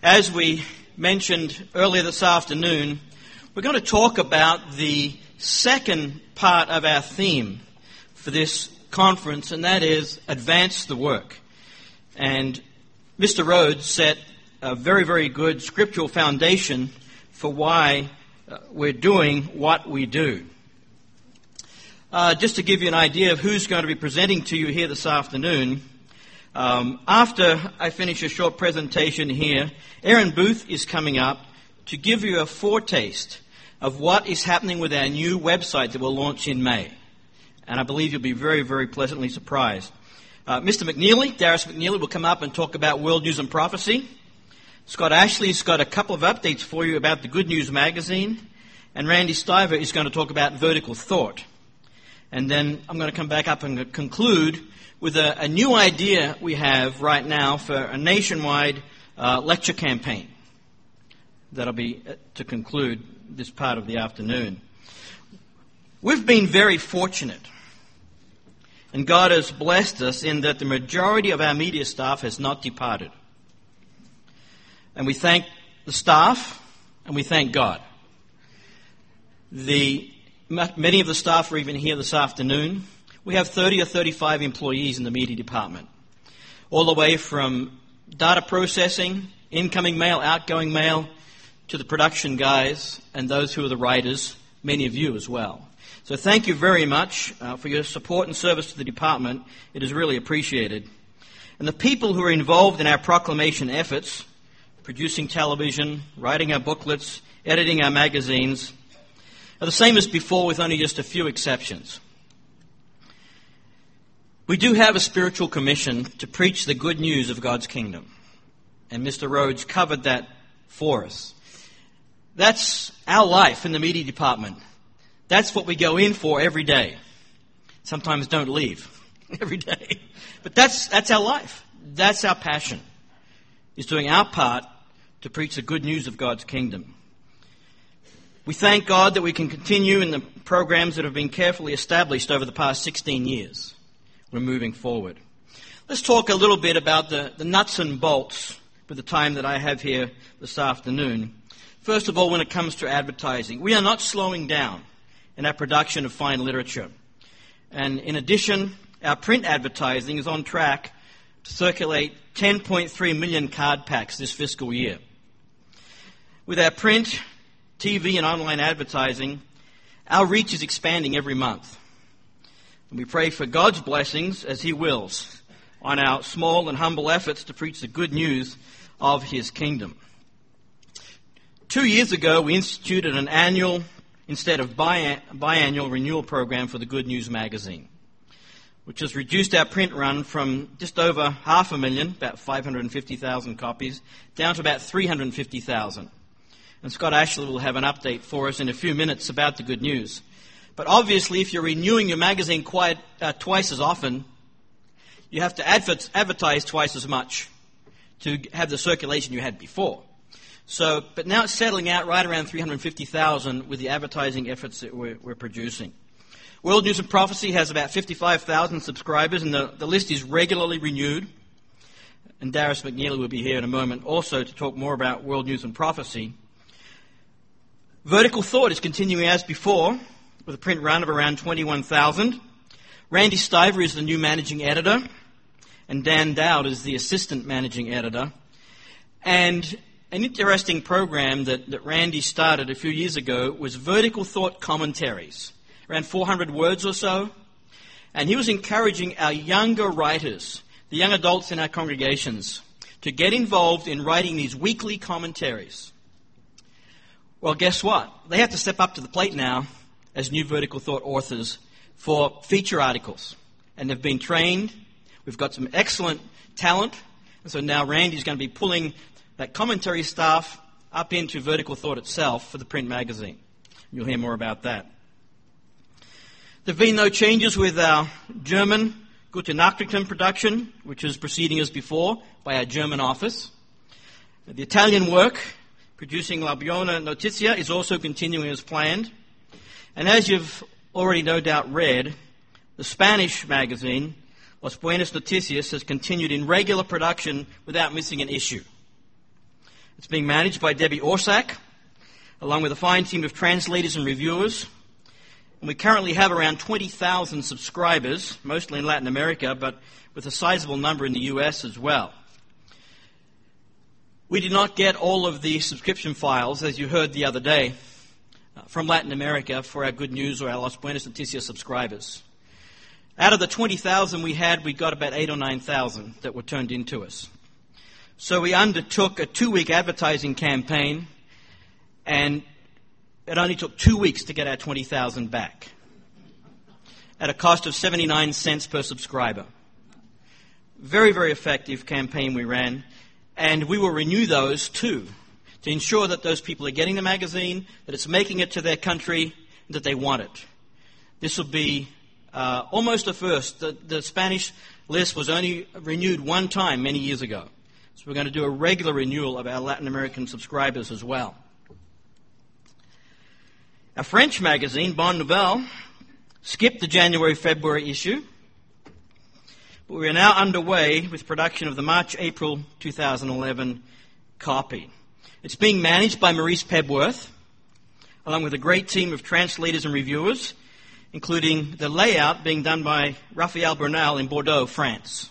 As we mentioned earlier this afternoon, we're going to talk about the second part of our theme for this conference, and that is advance the work. And Mr. Rhodes set a very, very good scriptural foundation for why we're doing what we do. Just to give you an idea of who's going to be presenting to you here this afternoon, after I finish a short presentation here, Aaron Booth is coming up to give you a foretaste of what is happening with our new website that will launch in May. And I believe you'll be very, very pleasantly surprised. Mr. McNeely, Darius McNeely, will come up and talk about World News and Prophecy. Scott Ashley's got a couple of updates for you about the Good News magazine. And Randy Stiver is going to talk about vertical thought. And then I'm going to come back up and conclude with a new idea we have right now for a nationwide lecture campaign. That'll be to conclude this part of the afternoon. We've been very fortunate, and God has blessed us in that the majority of our media staff has not departed. And we thank the staff, and we thank God. Many of the staff are even here this afternoon. We have 30 or 35 employees in the media department, all the way from data processing, incoming mail, outgoing mail, to the production guys and those who are the writers, many of you as well. So thank you very much for your support and service to the department. It is really appreciated. And the people who are involved in our proclamation efforts, producing television, writing our booklets, editing our magazines, are the same as before with only just a few exceptions. We do have a spiritual commission to preach the good news of God's kingdom. And Mr. Rhodes covered that for us. That's our life in the media department. That's what we go in for every day. Sometimes don't leave every day. But that's our life. That's our passion, is doing our part to preach the good news of God's kingdom. We thank God that we can continue in the programs that have been carefully established over the past 16 years. We're moving forward. Let's talk a little bit about the nuts and bolts for the time that I have here this afternoon. First of all, when it comes to advertising, we are not slowing down in our production of fine literature. And in addition, our print advertising is on track to circulate 10.3 million card packs this fiscal year. With our print, TV, and online advertising, our reach is expanding every month. And we pray for God's blessings, as He wills, on our small and humble efforts to preach the good news of His kingdom. 2 years ago, we instituted an annual instead of biannual renewal program for the Good News magazine, which has reduced our print run from just over 500,000, about 550,000 copies, down to about 350,000. And Scott Ashley will have an update for us in a few minutes about the Good News. But obviously, if you're renewing your magazine twice as often, you have to advertise twice as much to have the circulation you had before. But now it's settling out right around 350,000 with the advertising efforts that we're producing. World News and Prophecy has about 55,000 subscribers, and the list is regularly renewed. And Darius McNeely will be here in a moment also to talk more about World News and Prophecy. Vertical Thought is continuing as before, with a print run of around 21,000. Randy Stiver is the new managing editor, and Dan Dowd is the assistant managing editor. And an interesting program that Randy started a few years ago was Vertical Thought Commentaries, around 400 words or so. And he was encouraging our younger writers, the young adults in our congregations, to get involved in writing these weekly commentaries. Well, guess what? They have to step up to the plate now as new Vertical Thought authors for feature articles. And they've been trained. We've got some excellent talent. And so now Randy's going to be pulling that commentary staff up into Vertical Thought itself for the print magazine. You'll hear more about that. There have been no changes with our German Gute Nachrichten production, which is proceeding as before by our German office. The Italian work, producing La Buona Notizia, is also continuing as planned. And as you've already no doubt read, the Spanish magazine, Las Buenas Noticias, has continued in regular production without missing an issue. It's being managed by Debbie Orsak, along with a fine team of translators and reviewers. And we currently have around 20,000 subscribers, mostly in Latin America, but with a sizable number in the US as well. We did not get all of the subscription files, as you heard the other day, from Latin America for our Good News or our Las Buenas Noticias subscribers. Out of the 20,000 we had, we got about 8,000 or 9,000 that were turned into us. So we undertook a 2-week advertising campaign, and it only took 2 weeks to get our 20,000 back at a cost of 79 cents per subscriber. Very, very effective campaign we ran, and we will renew those too, to ensure that those people are getting the magazine, that it's making it to their country, and that they want it. This will be almost a first. The Spanish list was only renewed one time many years ago. So we're going to do a regular renewal of our Latin American subscribers as well. Our French magazine, Bonne Nouvelle, skipped the January-February issue, but we are now underway with production of the March-April 2011 copy. It's being managed by Maurice Pebworth, along with a great team of translators and reviewers, including the layout being done by Raphael Bernal in Bordeaux, France.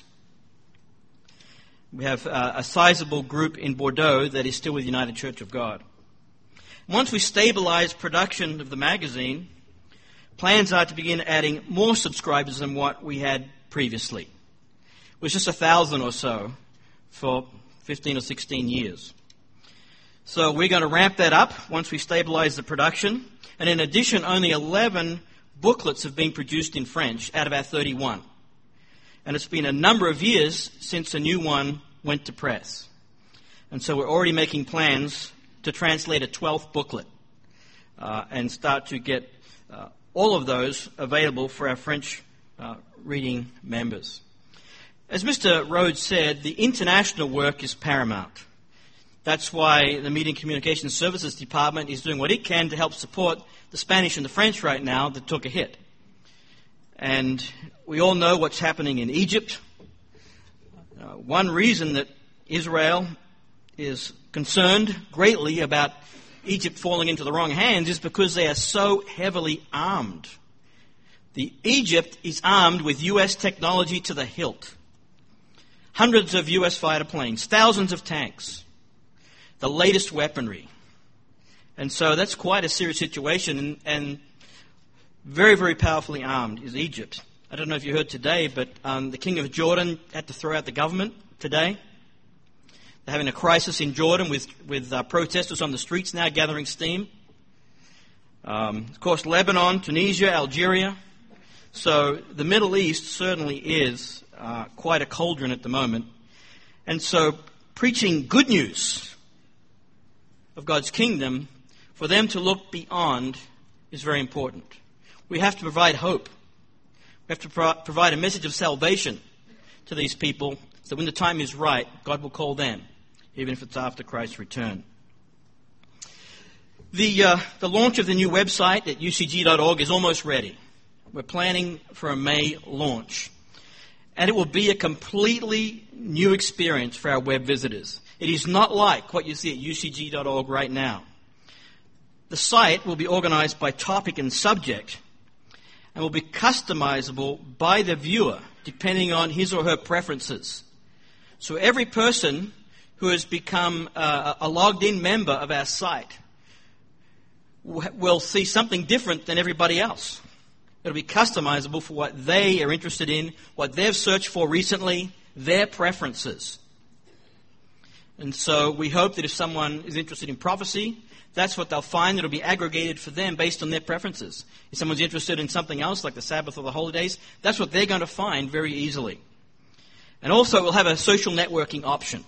We have a sizable group in Bordeaux that is still with the United Church of God. Once we stabilize production of the magazine, plans are to begin adding more subscribers than what we had previously. It was just 1,000 or so for 15 or 16 years. So we're going to ramp that up once we stabilize the production. And in addition, only 11 booklets have been produced in French out of our 31. And it's been a number of years since a new one went to press. And so we're already making plans to translate a 12th booklet and start to get all of those available for our French reading members. As Mr. Rhodes said, the international work is paramount. That's why the Media and Communications Services Department is doing what it can to help support the Spanish and the French right now that took a hit. And we all know what's happening in Egypt. One reason that Israel is concerned greatly about Egypt falling into the wrong hands is because they are so heavily armed. Egypt is armed with U.S. technology to the hilt. Hundreds of U.S. fighter planes, thousands of tanks, the latest weaponry. And so that's quite a serious situation, and very, very powerfully armed is Egypt. I don't know if you heard today, but the King of Jordan had to throw out the government today. They're having a crisis in Jordan with protesters on the streets now gathering steam. Of course, Lebanon, Tunisia, Algeria. So the Middle East certainly is quite a cauldron at the moment. And so preaching good news of God's kingdom, for them to look beyond, is very important. We have to provide hope. We have to provide a message of salvation to these people so that when the time is right, God will call them, even if it's after Christ's return. The launch of the new website at ucg.org is almost ready. We're planning for a May launch. And it will be a completely new experience for our web visitors. It is not like what you see at ucg.org right now. The site will be organized by topic and subject and will be customizable by the viewer depending on his or her preferences. So every person who has become a logged-in member of our site will see something different than everybody else. It'll be customizable for what they are interested in, what they've searched for recently, their preferences. And so we hope that if someone is interested in prophecy, that's what they'll find. It'll be aggregated for them based on their preferences. If someone's interested in something else, like the Sabbath or the holidays, that's what they're going to find very easily. And also we'll have a social networking option.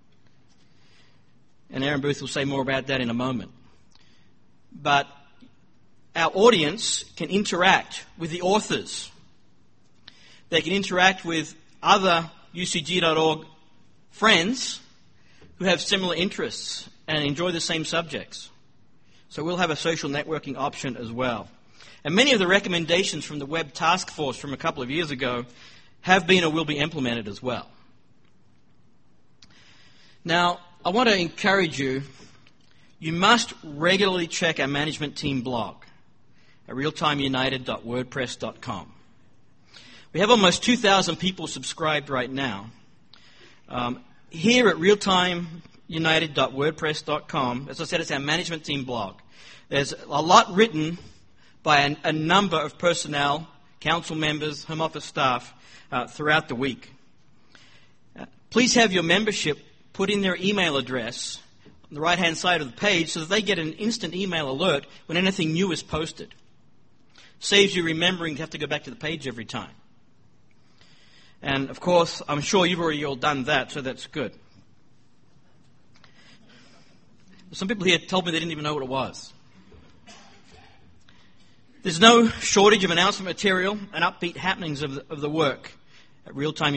And Aaron Booth will say more about that in a moment. But our audience can interact with the authors. They can interact with other UCG.org friends who have similar interests and enjoy the same subjects. So we'll have a social networking option as well. And many of the recommendations from the Web Task Force from a couple of years ago have been or will be implemented as well. Now, I want to encourage you, you must regularly check our management team blog at realtimeunited.wordpress.com. We have almost 2,000 people subscribed right now. Here at realtimeunited.wordpress.com, as I said, it's our management team blog. There's a lot written by a number of personnel, council members, home office staff throughout the week. Please have your membership put in their email address on the right-hand side of the page so that they get an instant email alert when anything new is posted. Saves you remembering to have to go back to the page every time. And, of course, I'm sure you've already all done that, so that's good. Some people here told me they didn't even know what it was. There's no shortage of announcement material and upbeat happenings of the work at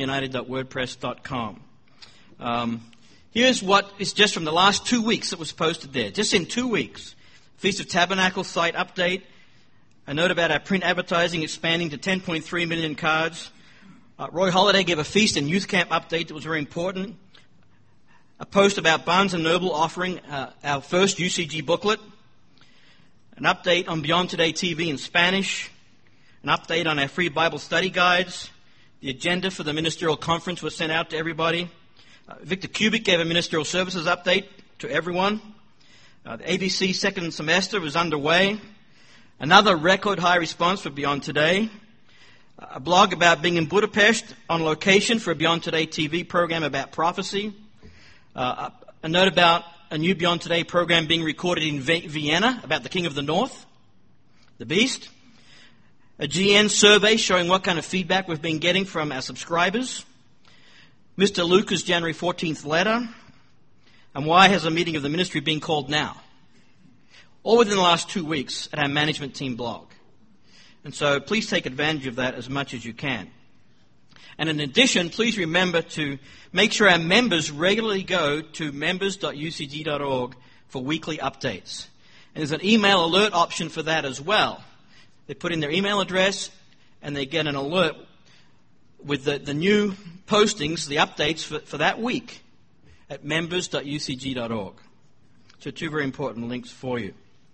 realtimeunited.wordpress.com. Here's what is just from the last 2 weeks that was posted there. Just in 2 weeks. Feast of Tabernacles site update. A note about our print advertising expanding to 10.3 million cards. Roy Holiday gave a feast and youth camp update that was very important. A post about Barnes & Noble offering our first UCG booklet. An update on Beyond Today TV in Spanish. An update on our free Bible study guides. The agenda for the ministerial conference was sent out to everybody. Victor Kubik gave a ministerial services update to everyone. The ABC second semester was underway. Another record high response for Beyond Today. A blog about being in Budapest on location for a Beyond Today TV program about prophecy. A note about a new Beyond Today program being recorded in Vienna about the King of the North, the Beast. A GN survey showing what kind of feedback we've been getting from our subscribers. Mr. Luca's January 14th letter. And why has a meeting of the ministry been called now? All within the last 2 weeks at our management team blog. And so please take advantage of that as much as you can. And in addition, please remember to make sure our members regularly go to members.ucg.org for weekly updates. And there's an email alert option for that as well. They put in their email address and they get an alert with the new postings, the updates for that week at members.ucg.org. So 2 very important links for you.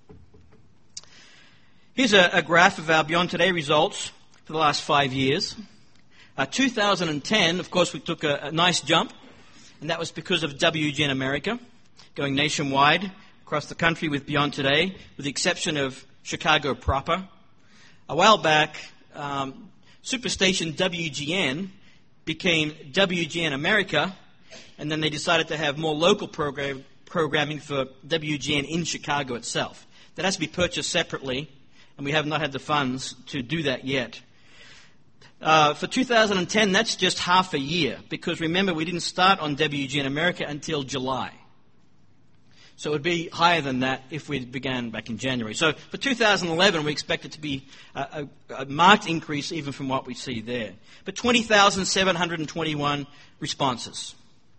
Here's a graph of our Beyond Today results for the last 5 years. 2010, of course, we took a nice jump, and that was because of WGN America, going nationwide across the country with Beyond Today, with the exception of Chicago proper. A while back, Superstation WGN became WGN America, and then they decided to have more local programming for WGN in Chicago itself. That has to be purchased separately, and we have not had the funds to do that yet. For 2010, that's just half a year, because remember, we didn't start on WGN America until July. So it would be higher than that if we began back in January. So for 2011, we expect it to be a marked increase even from what we see there. But 20,721 responses.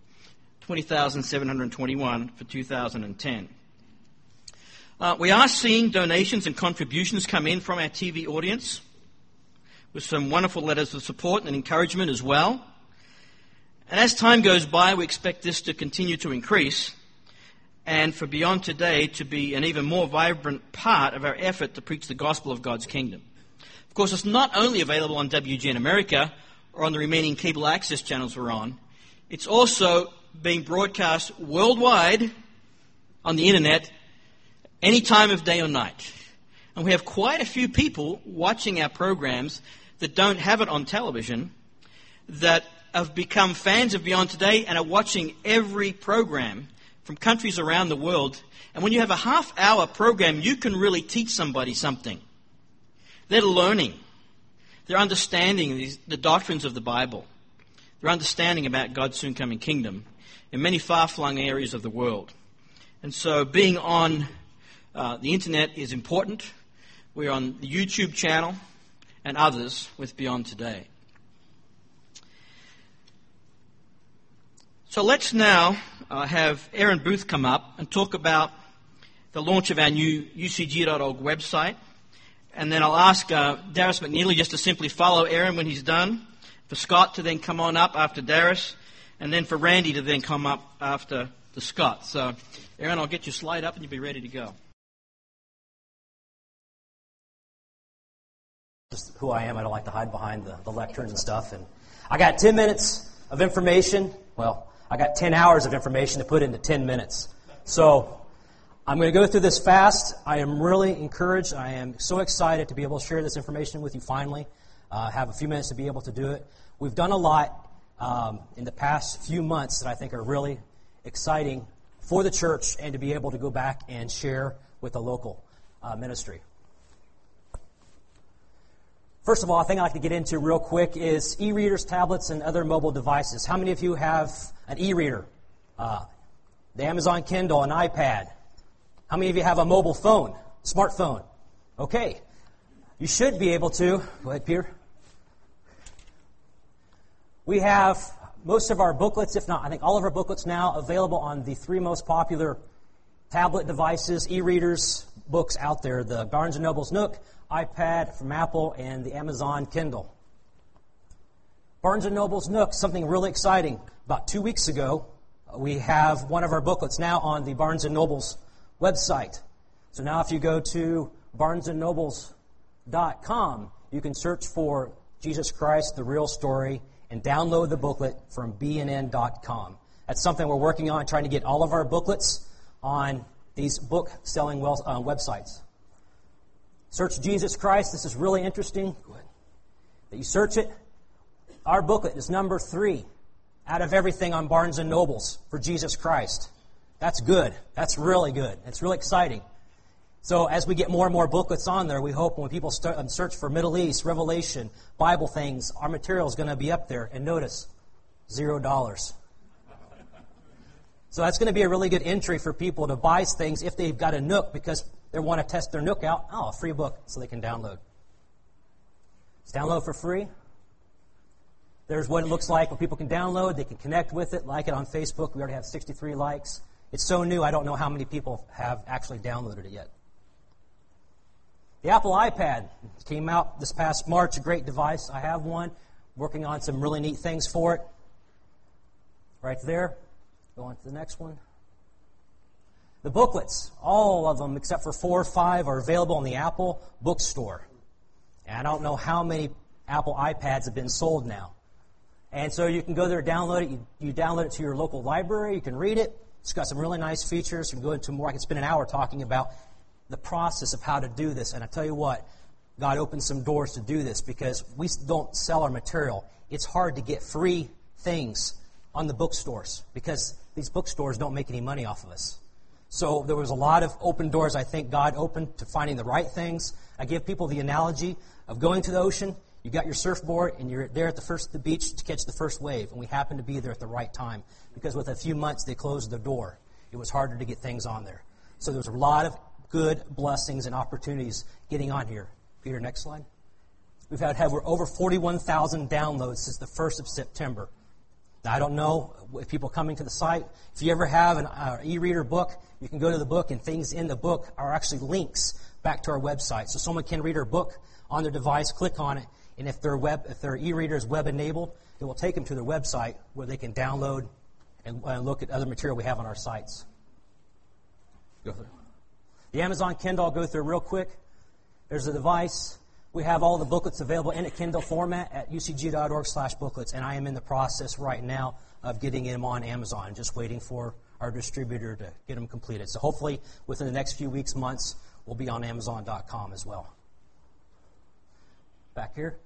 20,721 for 2010. We are seeing donations and contributions come in from our TV audience with some wonderful letters of support and encouragement as well. And as time goes by, we expect this to continue to increase and for Beyond Today to be an even more vibrant part of our effort to preach the gospel of God's kingdom. Of course, it's not only available on WGN America or on the remaining cable access channels we're on. It's also being broadcast worldwide on the internet any time of day or night. And we have quite a few people watching our programs that don't have it on television that have become fans of Beyond Today and are watching every program from countries around the world. And when you have a half-hour program, you can really teach somebody something. They're learning. They're understanding the doctrines of the Bible. They're understanding about God's soon-coming kingdom in many far-flung areas of the world. And so being on the internet is important. We're on the YouTube channel and others with Beyond Today. So let's now have Aaron Booth come up and talk about the launch of our new UCG.org website. And then I'll ask Darius McNeely just to simply follow Aaron when he's done, for Scott to then come on up after Darius, and then for Randy to then come up after the Scots. So, Aaron, I'll get your slide up and you'll be ready to go. Just who I am. I don't like to hide behind the lecterns and stuff. And I got 10 minutes of information. Well, I got 10 hours of information to put into 10 minutes. So I'm going to go through this fast. I am really encouraged. I am so excited to be able to share this information with you finally. Have a few minutes to be able to do it. We've done a lot in the past few months that I think are really exciting for the church and to be able to go back and share with the local ministry. First of all, I think I'd like to get into real quick is e-readers, tablets, and other mobile devices. How many of you have an e-reader? The Amazon Kindle, an iPad. How many of you have a mobile phone, smartphone? Okay. You should be able to. Go ahead, Peter. We have most of our booklets, if not, I think all of our booklets now available on the three most popular tablet devices, e-readers, books out there. The Barnes & Noble's Nook, iPad from Apple, and the Amazon Kindle. Barnes & Noble's Nook, something really exciting. About 2 weeks ago, we have one of our booklets now on the Barnes & Noble's website. So now if you go to barnesandnobles.com, you can search for Jesus Christ, the Real Story, and download the booklet from bnn.com. That's something we're working on, trying to get all of our booklets on these book-selling websites. Search Jesus Christ. This is really interesting. Go ahead. That you search it. Our booklet is number 3 out of everything on Barnes & Noble's for Jesus Christ. That's good. That's really good. It's really exciting. So as we get more and more booklets on there, we hope when people start search for Middle East, Revelation, Bible things, our material is going to be up there. And notice, $0. So that's going to be a really good entry for people to buy things if they've got a Nook because they want to test their Nook out. Oh, a free book so they can download. It's download for free. There's what it looks like when people can download. They can connect with it, like it on Facebook. We already have 63 likes. It's so new, I don't know how many people have actually downloaded it yet. The Apple iPad came out this past March, a great device. I have one, working on some really neat things for it. Right there. Go on to the next one. The booklets, all of them except for 4 or 5, are available in the Apple bookstore. And I don't know how many Apple iPads have been sold now. And so you can go there and download it. You download it to your local library. You can read it. It's got some really nice features. You can go into more. I can spend an hour talking about the process of how to do this. And I tell you what, God opened some doors to do this because we don't sell our material. It's hard to get free things on the bookstores because these bookstores don't make any money off of us. So there was a lot of open doors I think God opened to finding the right things. I give people the analogy of going to the ocean. You got your surfboard and you're there at the beach to catch the first wave. And we happened to be there at the right time because with a few months they closed the door. It was harder to get things on there. So there was a lot of good blessings and opportunities getting on here. Peter, next slide. We've had over 41,000 downloads since the 1st of September. Now, I don't know if people coming to the site. If you ever have an e-reader book, you can go to the book and things in the book are actually links back to our website. So someone can read our book on their device, click on it, and if their e-reader is web-enabled, it will take them to their website where they can download and look at other material we have on our sites. Go through. The Amazon Kindle, I'll go through real quick. There's a device. We have all the booklets available in a Kindle format at ucg.org/booklets, and I am in the process right now of getting them on Amazon, just waiting for our distributor to get them completed. So hopefully within the next few weeks, months, we'll be on Amazon.com as well. Back here.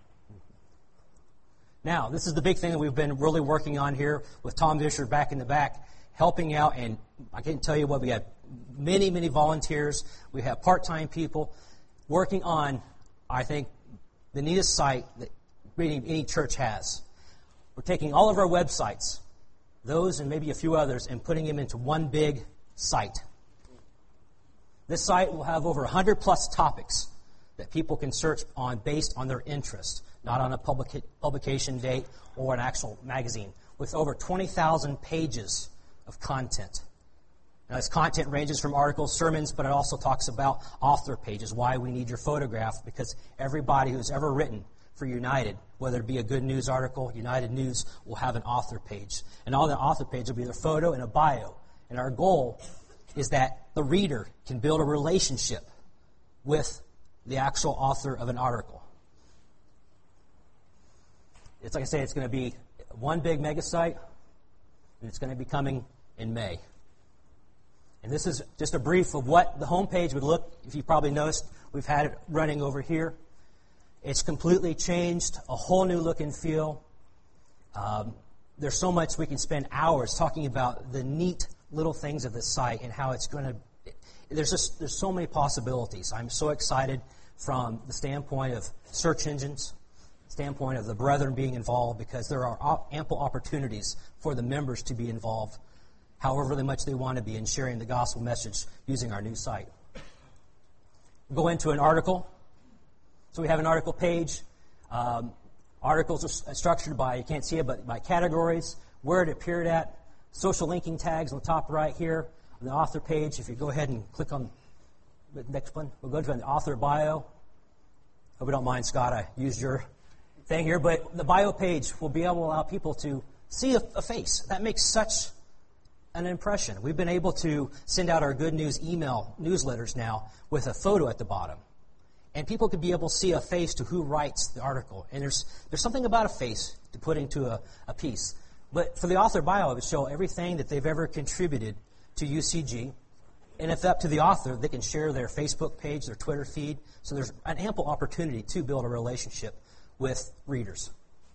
Now, this is the big thing that we've been really working on here with Tom Vischer back in the back, helping out, and I can't tell you what, we have many, many volunteers. We have part-time people working on, I think, the neatest site that any church has. We're taking all of our websites, those and maybe a few others, and putting them into one big site. This site will have over 100 plus topics that people can search on based on their interest, not on a publication date or an actual magazine, with over 20,000 pages of content. Now, this content ranges from articles, sermons, but it also talks about author pages, why we need your photograph, because everybody who's ever written for United, whether it be a Good News article, United News will have an author page. And on the author page will be their photo and a bio And our goal is that the reader can build a relationship with the actual author of an article. It's like I say, it's going to be one big mega site, and it's going to be coming in May. And this is just a brief of what the homepage would look. If you probably noticed, we've had it running over here. It's completely changed, a whole new look and feel. There's so much we can spend hours talking about the neat little things of this site and how it's going to. There's so many possibilities. I'm so excited from the standpoint of search engines, standpoint of the brethren being involved, because there are ample opportunities for the members to be involved, however much they want to be, in sharing the gospel message using our new site. Go into an article. So we have an article page. Articles are structured by, you can't see it, but by categories, where it appeared at, social linking tags on the top right here, on the author page. If you go ahead and click on the next one, we'll go to an author bio. Hope you don't mind, Scott, I used your thing here, but the bio page will be able to allow people to see a face. That makes such an impression. We've been able to send out our Good News email newsletters now with a photo at the bottom. And people could be able to see a face to who writes the article. And there's something about a face to put into a piece. But for the author bio, it would show everything that they've ever contributed to UCG. And if up to the author, they can share their Facebook page, their Twitter feed. So there's an ample opportunity to build a relationship with readers.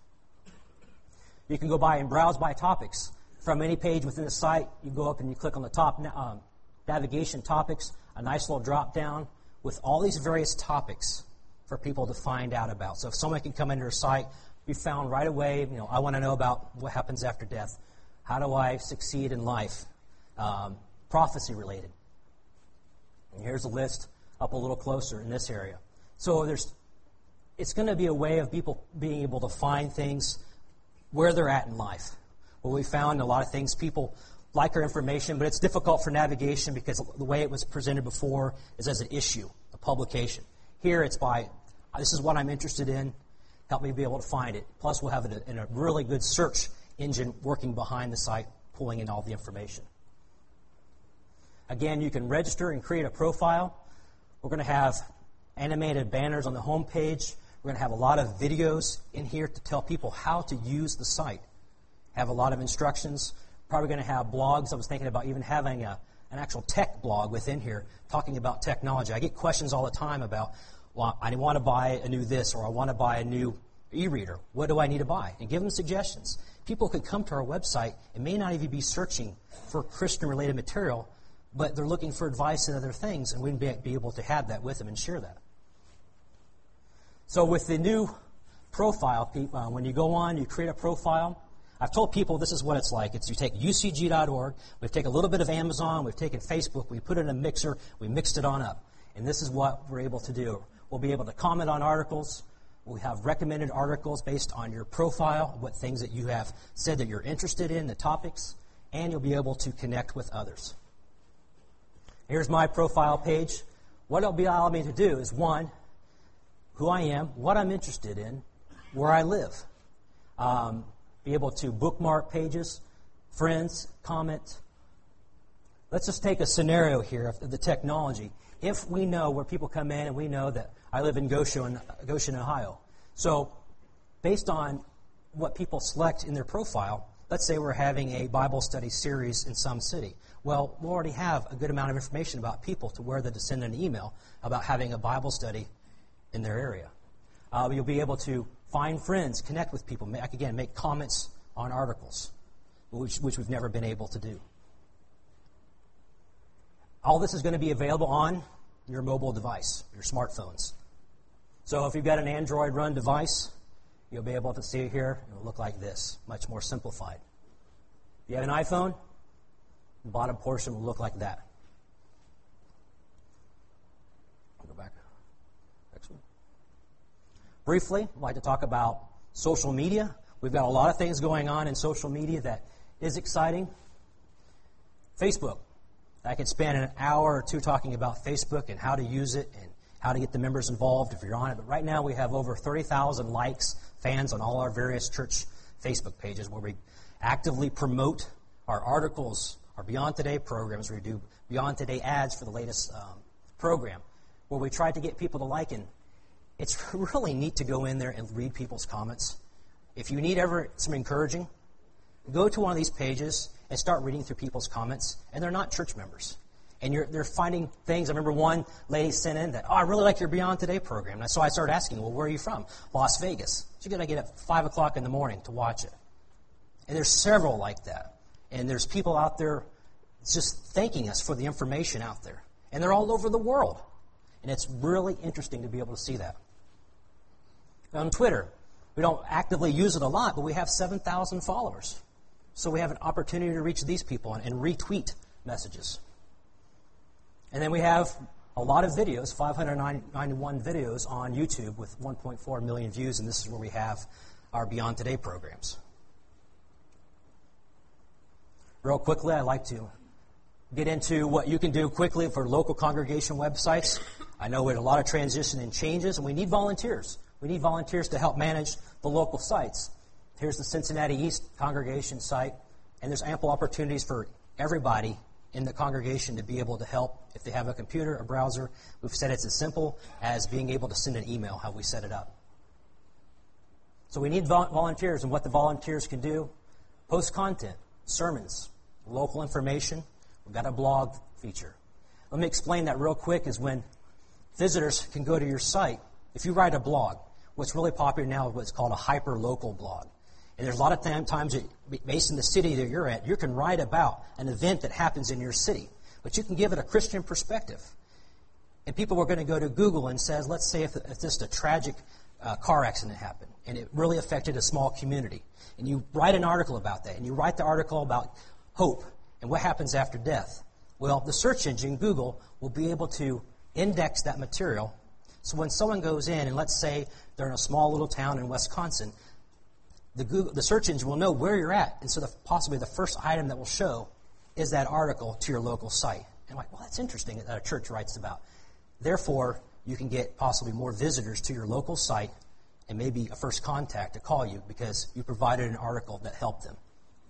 You can go by and browse by topics. From any page within the site, you go up and you click on the top navigation topics, a nice little drop down with all these various topics for people to find out about. So if someone can come into your site, be found right away. I want to know about what happens after death. How do I succeed in life? Prophecy related. And here's a list up a little closer in this area. So it's going to be a way of people being able to find things where they're at in life. Well, we found a lot of things, people like our information, but it's difficult for navigation because the way it was presented before is as an issue, a publication. Here it's by, this is what I'm interested in, help me be able to find it. Plus we'll have it in a really good search engine working behind the site, pulling in all the information. Again, you can register and create a profile. We're going to have animated banners on the home page. We're going to have a lot of videos in here to tell people how to use the site. Have a lot of instructions. Probably going to have blogs. I was thinking about even having an actual tech blog within here talking about technology. I get questions all the time about, well, I want to buy a new this, or I want to buy a new e-reader. What do I need to buy? And give them suggestions. People could come to our website and may not even be searching for Christian-related material, but they're looking for advice and other things, and we'd be able to have that with them and share that. So with the new profile, when you go on, you create a profile. I've told people this is what it's like. You take ucg.org, we've taken a little bit of Amazon, we've taken Facebook, we put it in a mixer, we mixed it on up. And this is what we're able to do. We'll be able to comment on articles. We have recommended articles based on your profile, what things that you have said that you're interested in, the topics, and you'll be able to connect with others. Here's my profile page. What it'll be allowing me to do is, one, who I am, what I'm interested in, where I live. Be able to bookmark pages, friends, comment. Let's just take a scenario here of the technology. If we know where people come in and we know that I live in Goshen, Ohio. So based on what people select in their profile, let's say we're having a Bible study series in some city. Well, we already have a good amount of information about people to where they send an email about having a Bible study in their area. You'll be able to find friends, connect with people, make comments on articles, which we've never been able to do. All this is going to be available on your mobile device, your smartphones. So if you've got an Android-run device, you'll be able to see it here. It'll look like this, much more simplified. If you have an iPhone, the bottom portion will look like that. Go back. Next one. Briefly, I'd like to talk about social media. We've got a lot of things going on in social media that is exciting. Facebook. I could spend an hour or two talking about Facebook and how to use it and how to get the members involved if you're on it. But right now we have over 30,000 likes, fans on all our various church Facebook pages where we actively promote our articles, our Beyond Today programs, where we do Beyond Today ads for the latest program, where we try to get people to like. And it's really neat to go in there and read people's comments. If you need ever some encouraging, go to one of these pages and start reading through people's comments. And they're not church members. And they're finding things. I remember one lady sent in that, I really like your Beyond Today program. And so I started asking, well, where are you from? Las Vegas. She's going to get up at 5 o'clock in the morning to watch it. And there's several like that. And there's people out there just thanking us for the information out there. And they're all over the world. And it's really interesting to be able to see that. On Twitter, we don't actively use it a lot, but we have 7,000 followers. So we have an opportunity to reach these people and retweet messages. And then we have a lot of videos, 591 videos on YouTube with 1.4 million views, and this is where we have our Beyond Today programs. Real quickly, I'd like to get into what you can do quickly for local congregation websites. I know we had a lot of transition and changes, and we need volunteers. We need volunteers to help manage the local sites. Here's the Cincinnati East congregation site, and there's ample opportunities for everybody in the congregation to be able to help. If they have a computer, a browser, we've said it's as simple as being able to send an email, how we set it up. So we need volunteers, and what the volunteers can do: post content, sermons, local information. We've got a blog feature. Let me explain that real quick. Is when visitors can go to your site. If you write a blog, what's really popular now is what's called a hyper-local blog. And there's a lot of times that, based in the city that you're at, you can write about an event that happens in your city. But you can give it a Christian perspective. And people are going to go to Google and says, let's say if just a tragic car accident happened, and it really affected a small community. And you write an article about that, and you write the article about hope and what happens after death. Well, the search engine, Google, will be able to index that material. So when someone goes in, and let's say they're in a small little town in Wisconsin, the search engine will know where you're at. And so possibly the first item that will show is that article to your local site. And like, well, that's interesting that a church writes about. Therefore, you can get possibly more visitors to your local site and maybe a first contact to call you because you provided an article that helped them.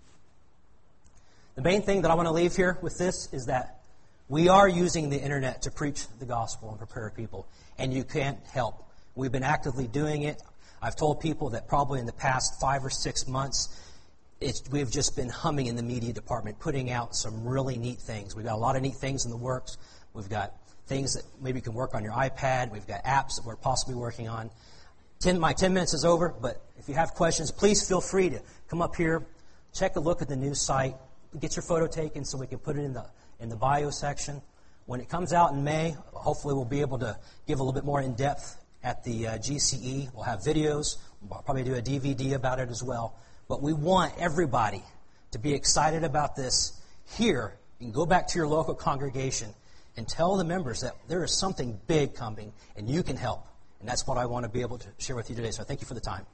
The main thing that I want to leave here with this is that we are using the internet to preach the gospel and prepare people, and you can't help. We've been actively doing it. I've told people that probably in the past 5 or 6 months, we've just been humming in the media department, putting out some really neat things. We've got a lot of neat things in the works. We've got things that maybe you can work on your iPad. We've got apps that we're possibly working on. My 10 minutes is over, but if you have questions, please feel free to come up here, check a look at the new site, get your photo taken so we can put it in the bio section. When it comes out in May, hopefully we'll be able to give a little bit more in-depth at the GCE. We'll have videos. We'll probably do a DVD about it as well. But we want everybody to be excited about this here. You can go back to your local congregation and tell the members that there is something big coming and you can help. And that's what I want to be able to share with you today. So thank you for the time.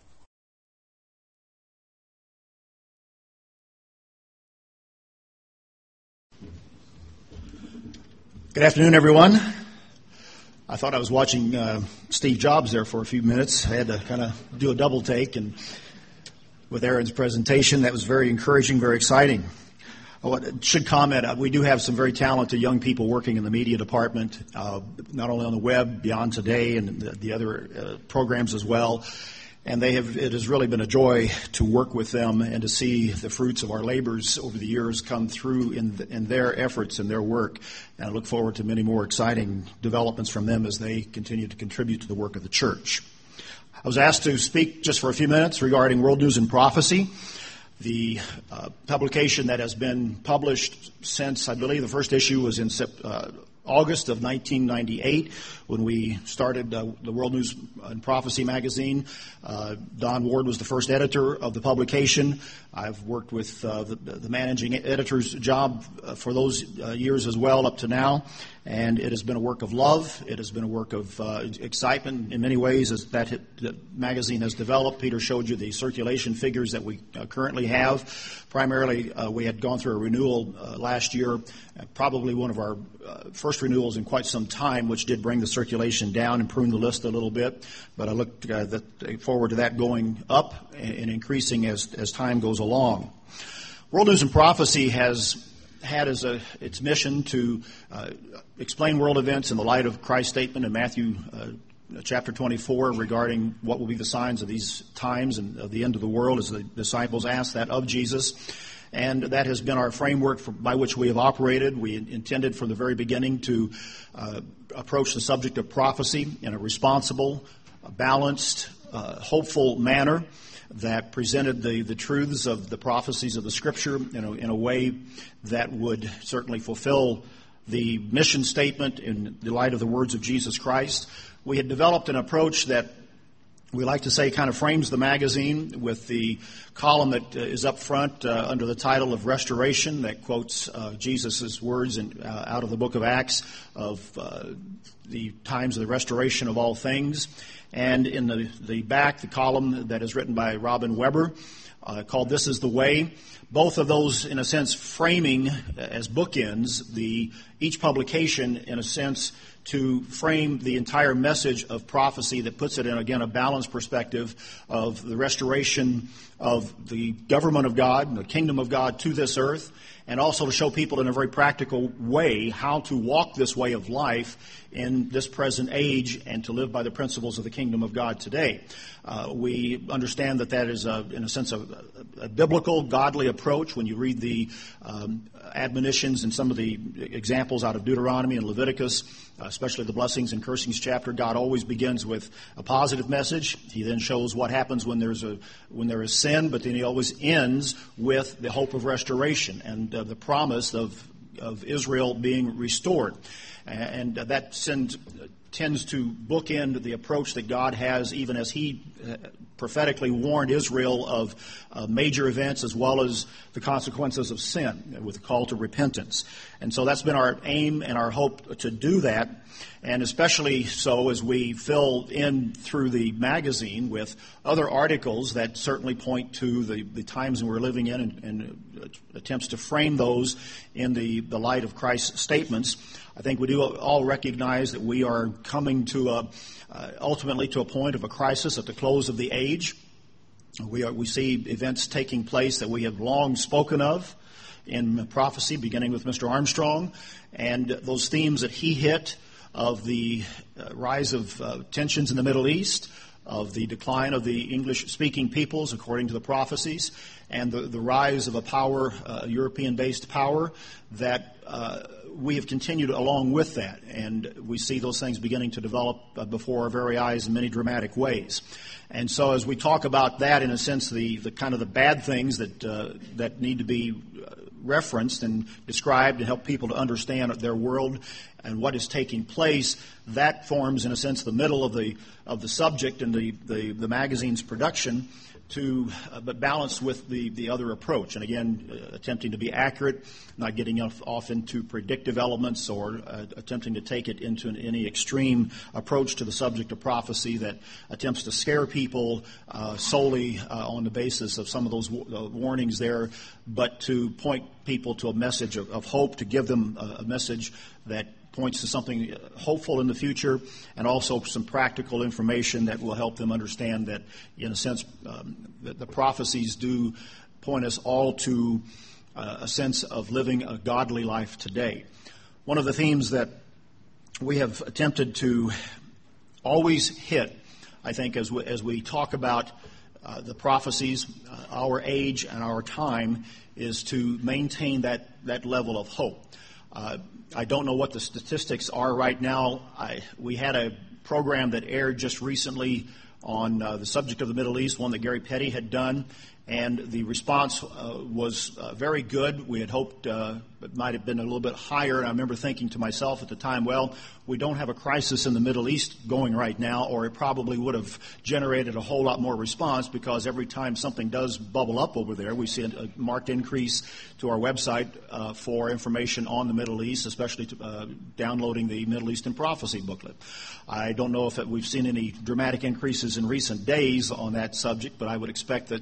Good afternoon, everyone. I thought I was watching Steve Jobs there for a few minutes. I had to kind of do a double take, and with Aaron's presentation, that was very encouraging, very exciting. I should comment, we do have some very talented young people working in the media department, not only on the web, Beyond Today, and the other programs as well. And it has really been a joy to work with them and to see the fruits of our labors over the years come through in their efforts and their work. And I look forward to many more exciting developments from them as they continue to contribute to the work of the church. I was asked to speak just for a few minutes regarding World News and Prophecy, the publication that has been published since, I believe, the first issue was in August of 1998 when we started the World News and Prophecy magazine. Don Ward was the first editor of the publication. I've worked with the managing editor's job for those years as well up to now. And it has been a work of love. It has been a work of excitement in many ways as that magazine has developed. Peter showed you the circulation figures that we currently have. Primarily, we had gone through a renewal last year, probably one of our first renewals in quite some time, which did bring the circulation down and prune the list a little bit. But I look forward to that going up and increasing as time goes along. World News and Prophecy has had as its mission to explain world events in the light of Christ's statement in Matthew chapter 24 regarding what will be the signs of these times and of the end of the world, as the disciples asked that of Jesus. And that has been our framework by which we have operated. We intended from the very beginning to approach the subject of prophecy in a responsible, balanced, hopeful manner that presented the truths of the prophecies of the Scripture in a way that would certainly fulfill the mission statement in the light of the words of Jesus Christ. We had developed an approach that we like to say kind of frames the magazine with the column that is up front under the title of Restoration that quotes Jesus' words out of the book of Acts of the times of the restoration of all things. And in the back, the column that is written by Robin Weber called This is the Way. Both of those, in a sense, framing as bookends each publication, in a sense, to frame the entire message of prophecy that puts it in, again, a balanced perspective of the restoration of the government of God, the kingdom of God to this earth, and also to show people in a very practical way how to walk this way of life in this present age and to live by the principles of the kingdom of God today. We understand that is, in a sense, a biblical, godly approach. When you read the admonitions and some of the examples out of Deuteronomy and Leviticus, especially the blessings and cursings chapter, God always begins with a positive message. He then shows what happens when there is sin, but then he always ends with the hope of restoration and the promise of Israel being restored. And that tends to bookend the approach that God has, even as he prophetically warned Israel of major events as well as the consequences of sin with a call to repentance. And so that's been our aim and our hope to do that, and especially so as we fill in through the magazine with other articles that certainly point to the times we're living in and attempts to frame those in the light of Christ's statements. I think we do all recognize that we are coming to ultimately to a point of a crisis at the close of the age. We see events taking place that we have long spoken of in prophecy, beginning with Mr. Armstrong, and those themes that he hit of the rise of tensions in the Middle East, of the decline of the English-speaking peoples according to the prophecies, and the rise of a power, European-based power, that we have continued along with that. And we see those things beginning to develop before our very eyes in many dramatic ways. And so as we talk about that, in a sense, the kind of the bad things that need to be referenced and described and help people to understand their world and what is taking place, that forms, in a sense, the middle of the subject and the magazine's production, but balanced with the other approach. And again, attempting to be accurate, not getting off into predictive elements or attempting to take it into any extreme approach to the subject of prophecy that attempts to scare people solely on the basis of some of those warnings there, but to point people to a message of hope, to give them a message that points to something hopeful in the future, and also some practical information that will help them understand that, in a sense, that the prophecies do point us all to a sense of living a godly life today. One of the themes that we have attempted to always hit, I think, as we talk about the prophecies, our age and our time, is to maintain that level of hope. I don't know what the statistics are right now. We had a program that aired just recently on the subject of the Middle East, one that Gary Petty had done, and the response was very good. We had hoped it might have been a little bit higher, and I remember thinking to myself at the time, well, we don't have a crisis in the Middle East going right now, or it probably would have generated a whole lot more response, because every time something does bubble up over there, we see a marked increase to our website for information on the Middle East, especially downloading the Middle Eastern Prophecy booklet. I don't know if we've seen any dramatic increases in recent days on that subject, but I would expect that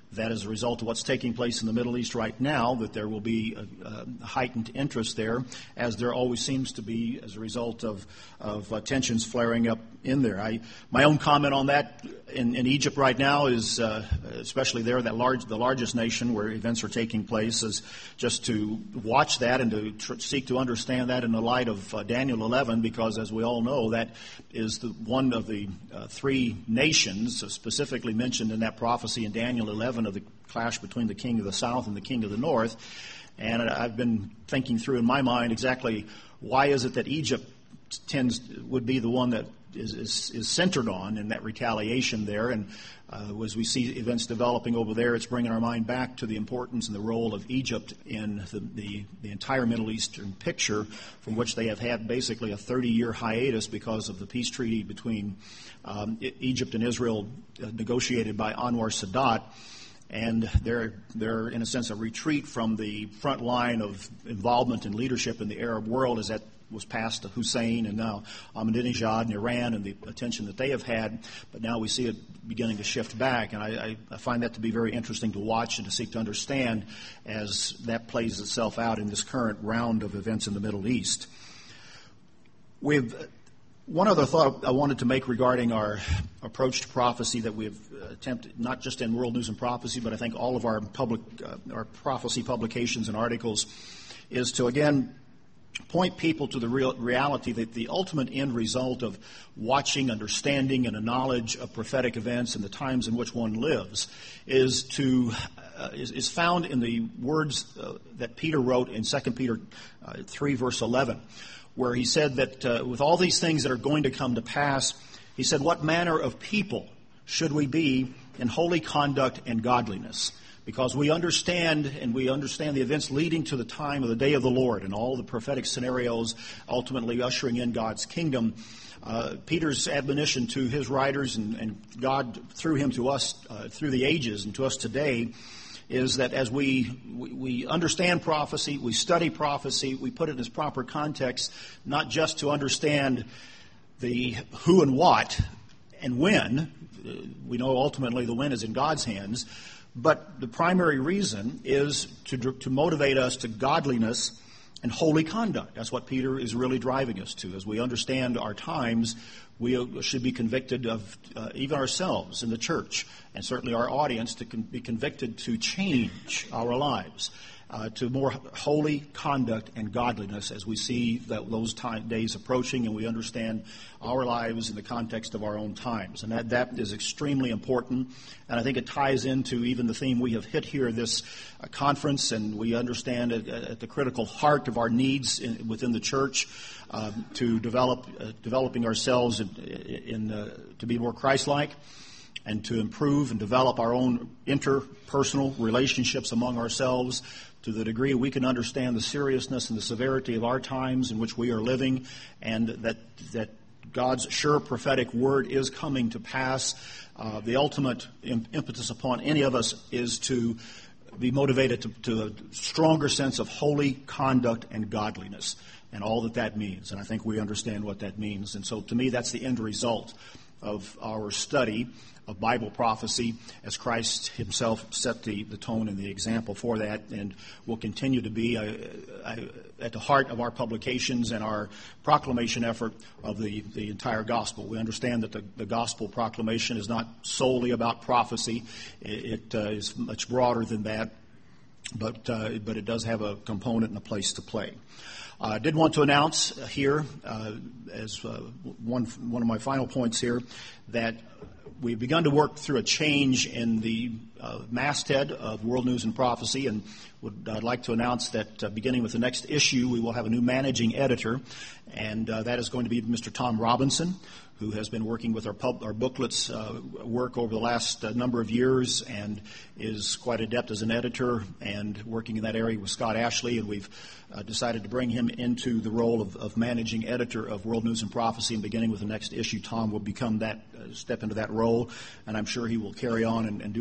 that as a result of what's taking place in the Middle East right now, that there will be a heightened interest there, as there always seems to be as a result of tensions flaring up in there. My own comment on that in Egypt right now is, especially there, the largest nation where events are taking place, is just to watch that and to seek to understand that in the light of Daniel 11, because as we all know, that is one of the three nations specifically mentioned in that prophecy in Daniel 11 of the clash between the king of the south and the king of the north. And I've been thinking through in my mind exactly why is it that Egypt would be the one that is centered on in that retaliation there. And as we see events developing over there, it's bringing our mind back to the importance and the role of Egypt in the entire Middle Eastern picture, from which they have had basically a 30-year hiatus because of the peace treaty between Egypt and Israel negotiated by Anwar Sadat. And they're in a sense a retreat from the front line of involvement and leadership in the Arab world, as that was passed to Hussein and now Ahmadinejad in Iran and the attention that they have had. But now we see it beginning to shift back, and I find that to be very interesting to watch and to seek to understand as that plays itself out in this current round of events in the Middle East. One other thought I wanted to make regarding our approach to prophecy that we've attempted, not just in World News and Prophecy, but I think all of our our prophecy publications and articles, is to again point people to the reality that the ultimate end result of watching, understanding, and a knowledge of prophetic events and the times in which one lives is found in the words that Peter wrote in 2 Peter 3, verse 11. Where he said that with all these things that are going to come to pass, he said, what manner of people should we be in holy conduct and godliness? Because we understand the events leading to the time of the day of the Lord and all the prophetic scenarios ultimately ushering in God's kingdom. Peter's admonition to his writers and God through him to us through the ages and to us today is that as we understand prophecy, we study prophecy, we put it in its proper context, not just to understand the who and what and when. We know ultimately the when is in God's hands, but the primary reason is to motivate us to godliness and holy conduct. That's what Peter is really driving us to. As we understand our times, we should be convicted of even ourselves in the church, and certainly our audience, to be convicted to change our lives to more holy conduct and godliness as we see those days approaching and we understand our lives in the context of our own times. And that is extremely important, and I think it ties into even the theme we have hit here this conference, and we understand at the critical heart of our needs within the church to developing ourselves to be more Christ-like and to improve and develop our own interpersonal relationships among ourselves to the degree we can understand the seriousness and the severity of our times in which we are living, and that God's sure prophetic word is coming to pass. The ultimate impetus upon any of us is to be motivated to a stronger sense of holy conduct and godliness and all that means. And I think we understand what that means. And so to me, that's the end result of our study of Bible prophecy, as Christ himself set the tone and the example for that, and will continue to be at the heart of our publications and our proclamation effort of the entire gospel. We understand that the gospel proclamation is not solely about prophecy. It is much broader than that, but it does have a component and a place to play. I did want to announce here, as one of my final points here, that we've begun to work through a change in the masthead of World News and Prophecy, and I'd like to announce that beginning with the next issue, we will have a new managing editor, and that is going to be Mr. Tom Robinson, who has been working with our booklets work over the last number of years and is quite adept as an editor and working in that area with Scott Ashley, and we've decided to bring him into the role of managing editor of World News and Prophecy, and beginning with the next issue, Tom will become step into that role, and I'm sure he will carry on and do a very, very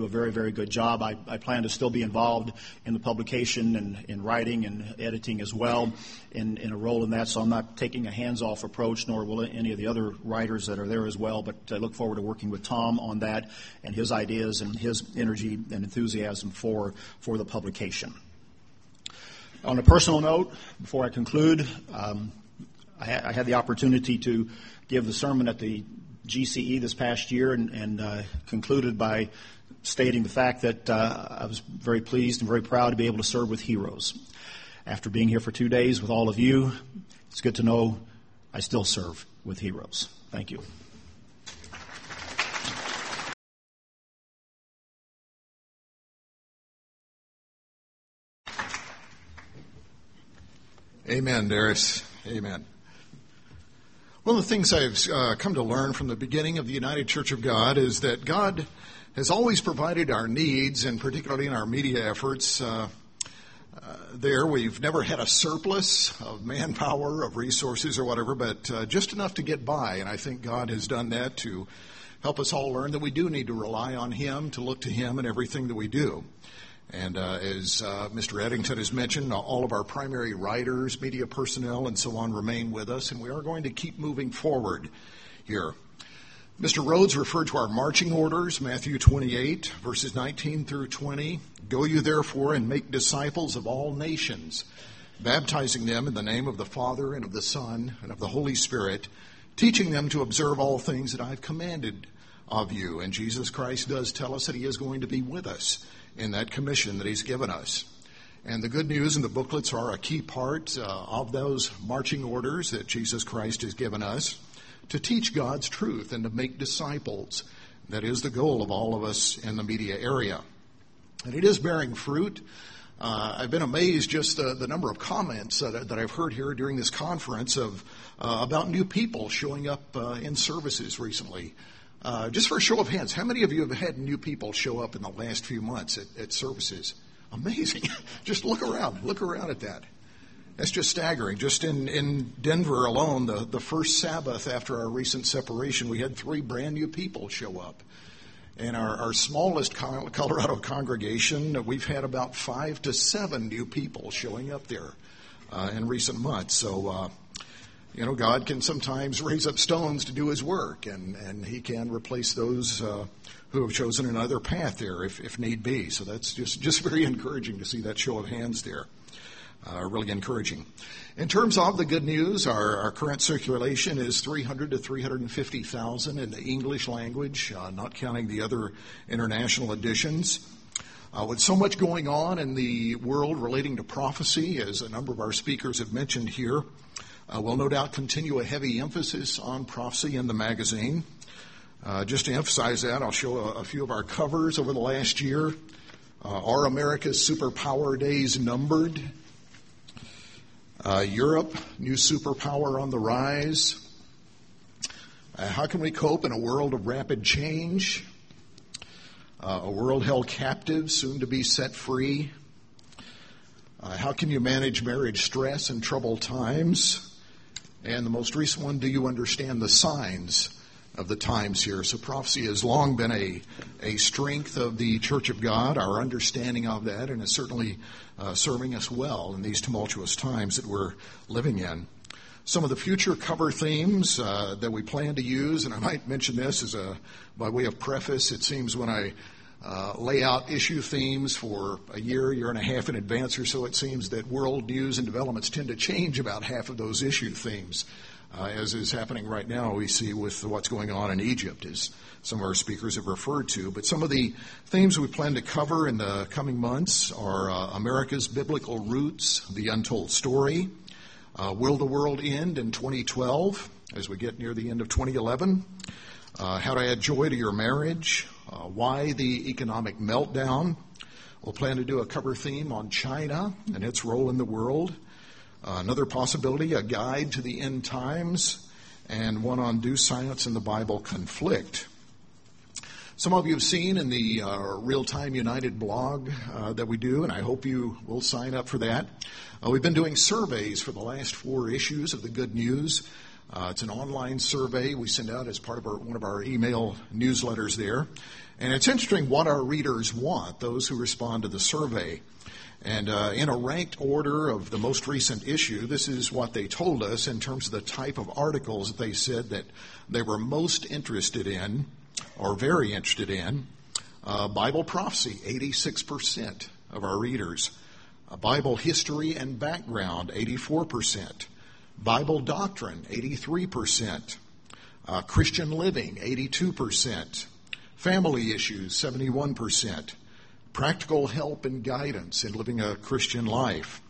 very good job. I plan to still be involved in the publication and in writing and editing as well in a role in that, so I'm not taking a hands-off approach, nor will any of the other writers that are there as well, but I look forward to working with Tom on that and his ideas and his energy and enthusiasm for the publication. On a personal note, before I conclude, I had the opportunity to give the sermon at the GCE this past year and concluded by stating the fact that I was very pleased and very proud to be able to serve with heroes. After being here for 2 days with all of you, it's good to know I still serve with heroes. Thank you. Amen, Darius. Amen. One of the things I've come to learn from the beginning of the United Church of God is that God has always provided our needs, and particularly in our media efforts. We've never had a surplus of manpower, of resources or whatever, but just enough to get by. And I think God has done that to help us all learn that we do need to rely on Him, to look to Him in everything that we do. And as Mr. Eddington has mentioned, all of our primary writers, media personnel, and so on remain with us, and we are going to keep moving forward here. Mr. Rhodes referred to our marching orders, Matthew 28, verses 19 through 20. Go you therefore and make disciples of all nations, baptizing them in the name of the Father and of the Son and of the Holy Spirit, teaching them to observe all things that I've commanded of you. And Jesus Christ does tell us that He is going to be with us in that commission that He's given us. And the good news and the booklets are a key part of those marching orders that Jesus Christ has given us to teach God's truth and to make disciples. That is the goal of all of us in the media area. And it is bearing fruit. I've been amazed just the number of comments that I've heard here during this conference about new people showing up in services recently. Just for a show of hands, how many of you have had new people show up in the last few months at services? Amazing. Just look around at that. That's just staggering. Just in Denver alone, the first Sabbath after our recent separation, we had 3 brand new people show up. In our smallest Colorado congregation, we've had about 5 to 7 new people showing up there in recent months. So, God can sometimes raise up stones to do His work, and He can replace those who have chosen another path there if need be. So that's just very encouraging to see that show of hands there. Really encouraging. In terms of the good news, our current circulation is 300 to 350,000 in the English language, not counting the other international editions. With so much going on in the world relating to prophecy, as a number of our speakers have mentioned here, we'll no doubt continue a heavy emphasis on prophecy in the magazine. Just to emphasize that, I'll show a few of our covers over the last year. Are America's superpower days numbered? Europe, new superpower on the rise. How can we cope in a world of rapid change? A world held captive, soon to be set free. How can you manage marriage stress in troubled times? And the most recent one, do you understand the signs of the times here? So prophecy has long been a strength of the Church of God, our understanding of that, and is certainly serving us well in these tumultuous times that we're living in. Some of the future cover themes that we plan to use, and I might mention this as by way of preface, it seems when I lay out issue themes for a year and a half in advance or so, it seems that world news and developments tend to change about half of those issue themes. As is happening right now, we see with what's going on in Egypt, as some of our speakers have referred to. But some of the themes we plan to cover in the coming months are America's biblical roots, the untold story, will the world end in 2012 as we get near the end of 2011, how to add joy to your marriage, why the economic meltdown. We'll plan to do a cover theme on China and its role in the world. Another possibility, a guide to the end times, and one on do science and the Bible conflict. Some of you have seen in the Real-Time United blog that we do, and I hope you will sign up for that. We've been doing surveys for the last 4 issues of the Good News It's an online survey we send out as part of one of our email newsletters there. And it's interesting what our readers want, those who respond to the survey. And in a ranked order of the most recent issue, this is what they told us in terms of the type of articles that they said that they were most interested in, or very interested in. Bible prophecy, 86% of our readers. Bible history and background, 84%. Bible doctrine, 83%. Christian living, 82%. Family issues, 71%. Practical help and guidance in living a Christian life,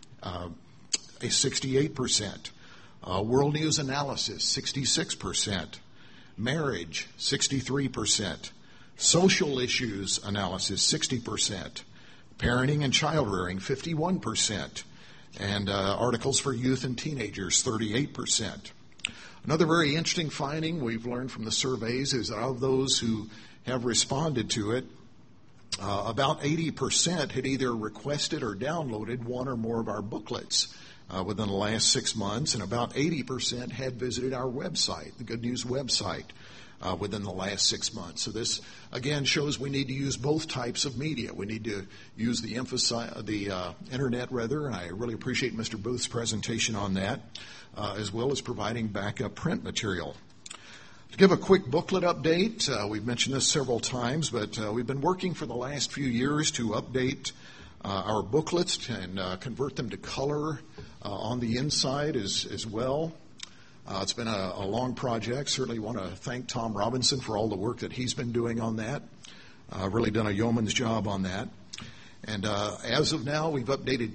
68%. World news analysis, 66%. Marriage, 63%. Social issues analysis, 60%. Parenting and child rearing, 51%. And articles for youth and teenagers, 38%. Another very interesting finding we've learned from the surveys is that of those who have responded to it, about 80% had either requested or downloaded one or more of our booklets within the last 6 months, and about 80% had visited our website, the Good News website, within the last 6 months. So this, again, shows we need to use both types of media. We need to use the internet, and I really appreciate Mr. Booth's presentation on that, as well as providing backup print material. To give a quick booklet update, we've mentioned this several times, but we've been working for the last few years to update our booklets and convert them to color on the inside as well. It's been a long project. Certainly want to thank Tom Robinson for all the work that he's been doing on that. Really done a yeoman's job on that. And as of now, we've updated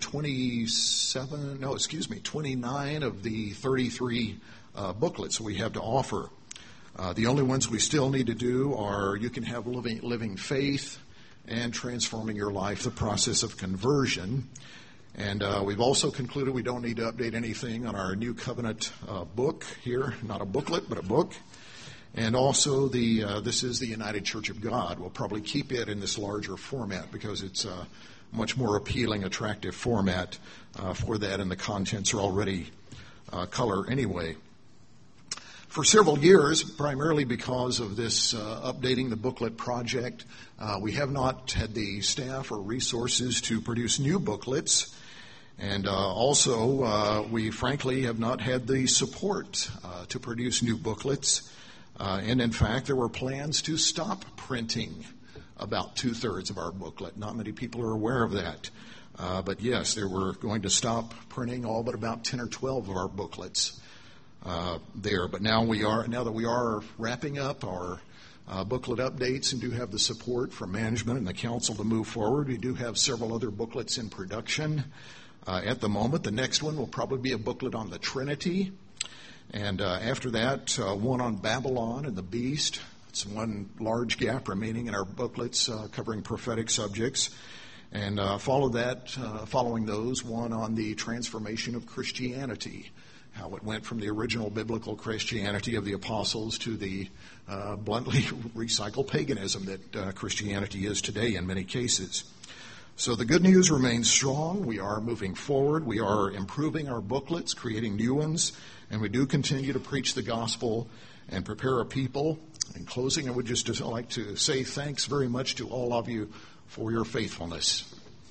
29 of the 33 booklets we have to offer. The only ones we still need to do are You Can Have Living Faith and Transforming Your Life, the Process of Conversion. And we've also concluded we don't need to update anything on our New Covenant book here, not a booklet, but a book. And also this is the United Church of God. We'll probably keep it in this larger format because it's a much more appealing, attractive format for that, and the contents are already color anyway. For several years, primarily because of this updating the booklet project, we have not had the staff or resources to produce new booklets. And also, we frankly have not had the support to produce new booklets. And in fact, there were plans to stop printing about 2/3 of our booklet. Not many people are aware of that. But yes, they were going to stop printing all but about 10 or 12 of our booklets. There, but now that we are wrapping up our booklet updates and do have the support from management and the council to move forward, we do have several other booklets in production at the moment. The next one will probably be a booklet on the Trinity, and after that, one on Babylon and the Beast. It's one large gap remaining in our booklets covering prophetic subjects, and following those, one on the transformation of Christianity. How it went from the original biblical Christianity of the apostles to the bluntly recycled paganism that Christianity is today in many cases. So the good news remains strong. We are moving forward. We are improving our booklets, creating new ones, and we do continue to preach the gospel and prepare a people. In closing, I would just like to say thanks very much to all of you for your faithfulness.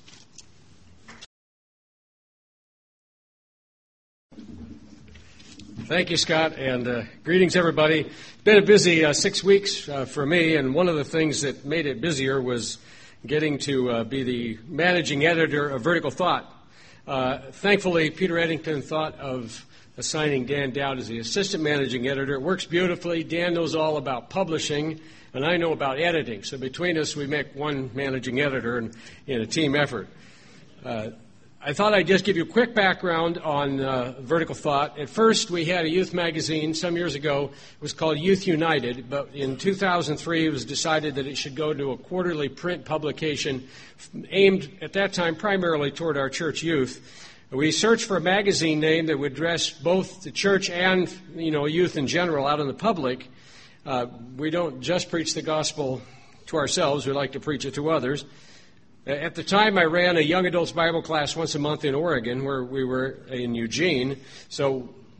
Thank you, Scott, and greetings, everybody. It's been a busy 6 weeks for me, and one of the things that made it busier was getting to be the managing editor of Vertical Thought. Thankfully, Peter Eddington thought of assigning Dan Dowd as the assistant managing editor. It works beautifully. Dan knows all about publishing, and I know about editing. So between us, we make one managing editor in a team effort. I thought I'd just give you a quick background on Vertical Thought. At first, we had a youth magazine some years ago. It was called Youth United, but in 2003, it was decided that it should go to a quarterly print publication aimed at that time primarily toward our church youth. We searched for a magazine name that would address both the church and, youth in general out in the public. We don't just preach the gospel to ourselves. We like to preach it to others. At the time, I ran a young adults Bible class once a month in Oregon, where we were in Eugene. So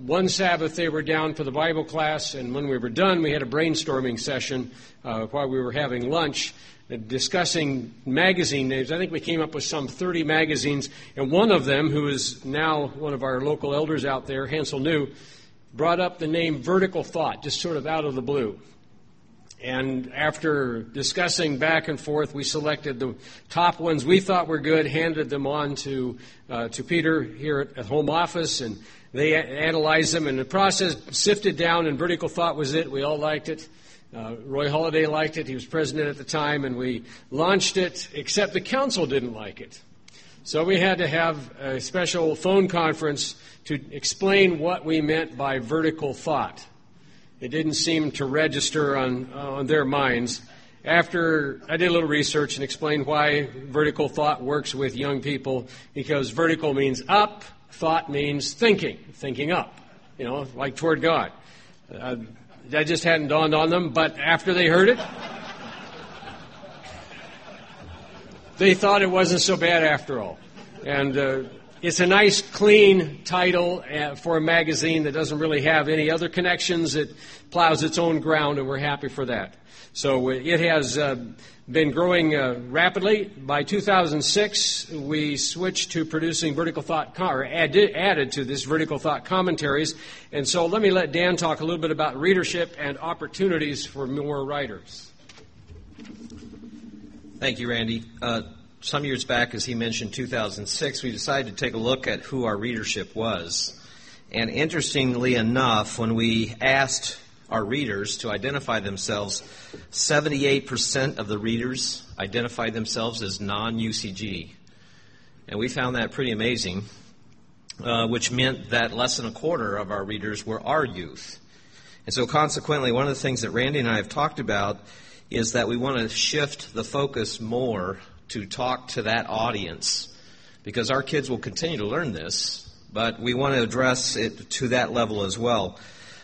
one Sabbath they were down for the Bible class, and when we were done, we had a brainstorming session while we were having lunch, discussing magazine names. I think we came up with some 30 magazines, and one of them, who is now one of our local elders out there, Hansel New, brought up the name Vertical Thought, just sort of out of the blue. And after discussing back and forth, we selected the top ones we thought were good, handed them on to Peter here at home office, and they analyzed them, and the process sifted down, and Vertical Thought was it. We all liked it. Roy Halladay liked it. He was president at the time, and we launched it, except the council didn't like it. So we had to have a special phone conference to explain what we meant by vertical thought. It didn't seem to register on their minds. After I did a little research and explained why vertical thought works with young people, because vertical means up, thought means thinking up, like toward God. That just hadn't dawned on them, but after they heard it, they thought it wasn't so bad after all. And it's a nice, clean title for a magazine that doesn't really have any other connections. It plows its own ground, and we're happy for that. So it has been growing rapidly. By 2006, we switched to producing Vertical Thought, or added to this Vertical Thought commentaries. And so let Dan talk a little bit about readership and opportunities for more writers. Thank you, Randy. Some years back, as he mentioned, 2006, we decided to take a look at who our readership was. And interestingly enough, when we asked our readers to identify themselves, 78% of the readers identified themselves as non-UCG. And we found that pretty amazing, which meant that less than a quarter of our readers were our youth. And so consequently, one of the things that Randy and I have talked about is that we want to shift the focus more to talk to that audience, because our kids will continue to learn this, but we want to address it to that level as well.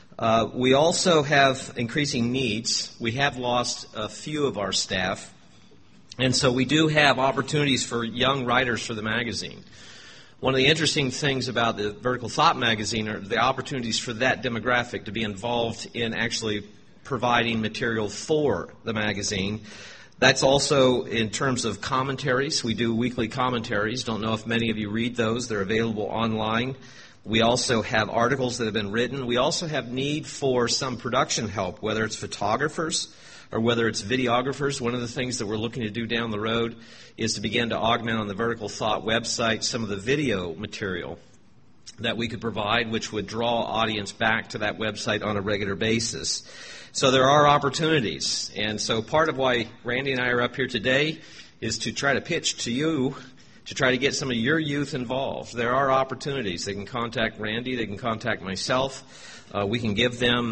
We also have increasing needs. We have lost a few of our staff, and so we do have opportunities for young writers for the magazine. One of the interesting things about the Vertical Thought magazine are the opportunities for that demographic to be involved in actually providing material for the magazine. That's also in terms of commentaries. We do weekly commentaries. Don't know if many of you read those. They're available online. We also have articles that have been written. We also have need for some production help, whether it's photographers or whether it's videographers. One of the things that we're looking to do down the road is to begin to augment on the Vertical Thought website some of the video material that we could provide, which would draw audience back to that website on a regular basis. So there are opportunities. And so part of why Randy and I are up here today is to try to pitch to you to try to get some of your youth involved. There are opportunities. They can contact Randy. They can contact myself. We can give them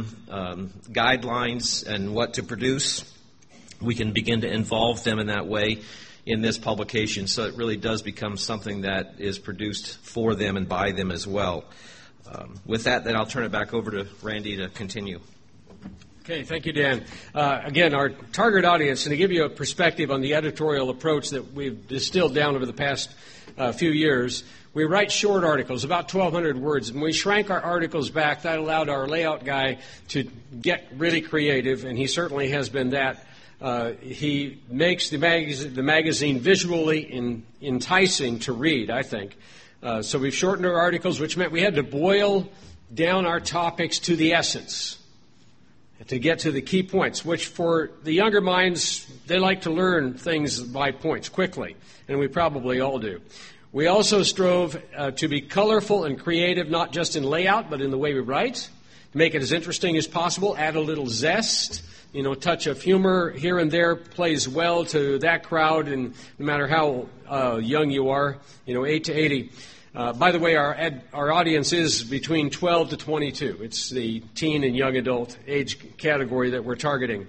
guidelines and what to produce. We can begin to involve them in that way in this publication, so it really does become something that is produced for them and by them as well. With that, then I'll turn it back over to Randy to continue. Okay, thank you, Dan. Again, our target audience, and to give you a perspective on the editorial approach that we've distilled down over the past few years, we write short articles, about 1,200 words. When we shrank our articles back, that allowed our layout guy to get really creative, and he certainly has been that. He makes the magazine visually enticing to read, I think. So we've shortened our articles, which meant we had to boil down our topics to the essence, to get to the key points, which for the younger minds, they like to learn things by points quickly, and we probably all do. We also strove to be colorful and creative, not just in layout, but in the way we write, to make it as interesting as possible, add a little zest. A touch of humor here and there plays well to that crowd, and no matter how young you are, 8 to 80. By the way, our audience is between 12 to 22. It's the teen and young adult age category that we're targeting.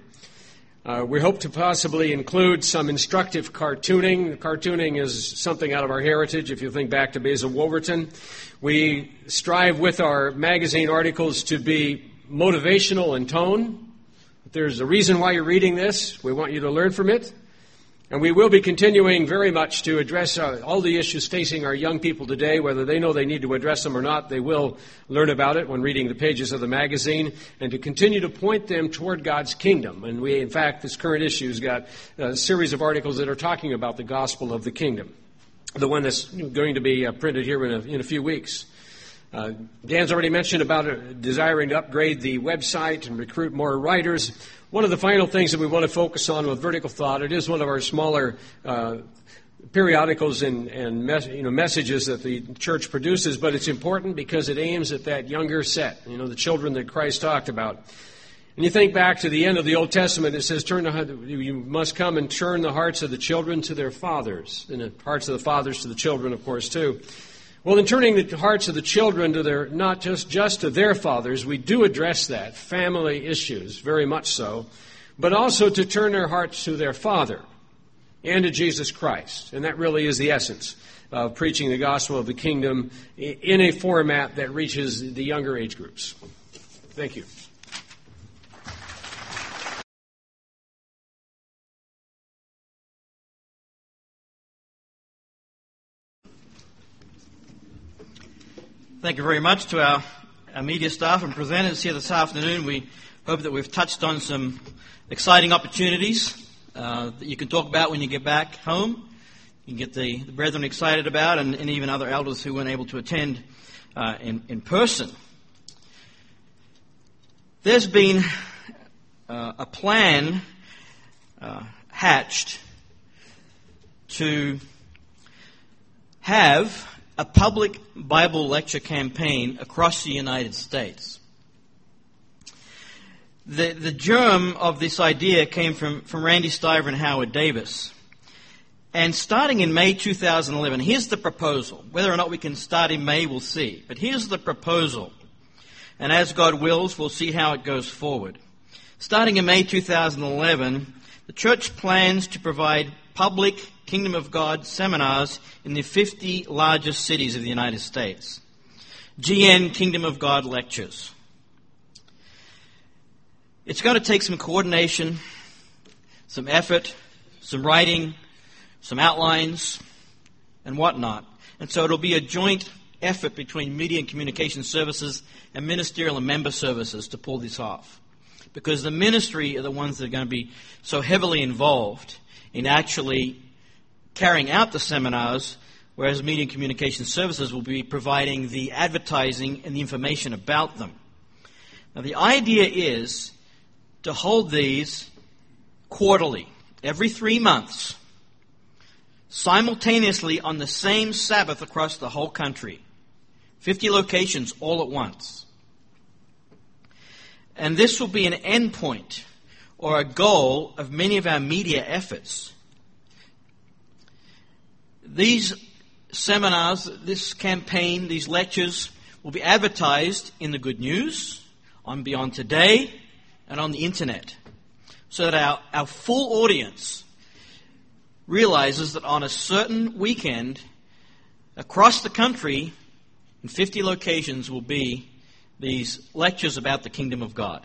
We hope to possibly include some instructive cartooning. Cartooning is something out of our heritage, if you think back to Basil Wolverton. We strive with our magazine articles to be motivational in tone. If there's a reason why you're reading this, we want you to learn from it. And we will be continuing very much to address all the issues facing our young people today, whether they know they need to address them or not. They will learn about it when reading the pages of the magazine, and to continue to point them toward God's kingdom. And we, in fact, this current issue has got a series of articles that are talking about the gospel of the kingdom. The one that's going to be printed here in a few weeks. Dan's already mentioned about desiring to upgrade the website and recruit more writers. One of the final things that we want to focus on with Vertical Thought, it is one of our smaller periodicals and messages that the church produces, but it's important because it aims at that younger set, the children that Christ talked about. And you think back to the end of the Old Testament, it says, you must come and turn the hearts of the children to their fathers, and the hearts of the fathers to the children, of course, too. Well, in turning the hearts of the children to their, not just to their fathers, we do address that, family issues, very much so, but also to turn their hearts to their Father and to Jesus Christ. And that really is the essence of preaching the gospel of the kingdom in a format that reaches the younger age groups. Thank you. Thank you very much to our media staff and presenters here this afternoon. We hope that we've touched on some exciting opportunities that you can talk about when you get back home. You can get the brethren excited about, and even other elders who weren't able to attend in person. There's been a plan hatched to have a public Bible lecture campaign across the United States. The germ of this idea came from Randy Stiver and Howard Davis. And starting in May 2011, here's the proposal. Whether or not we can start in May, we'll see. But here's the proposal. And as God wills, we'll see how it goes forward. Starting in May 2011, the church plans to provide public Kingdom of God seminars in the 50 largest cities of the United States. GN Kingdom of God lectures. It's going to take some coordination, some effort, some writing, some outlines, and whatnot. And so it'll be a joint effort between Media and Communication Services and Ministerial and Member Services to pull this off. Because the ministry are the ones that are going to be so heavily involved in actually carrying out the seminars, whereas Media and Communication Services will be providing the advertising and the information about them. Now, the idea is to hold these quarterly, every 3 months, simultaneously on the same Sabbath across the whole country. 50 locations all at once. And this will be an endpoint or a goal of many of our media efforts. These seminars, this campaign, these lectures will be advertised in the Good News, on Beyond Today, and on the Internet, so that our full audience realizes that on a certain weekend, across the country, in 50 locations will be these lectures about the kingdom of God.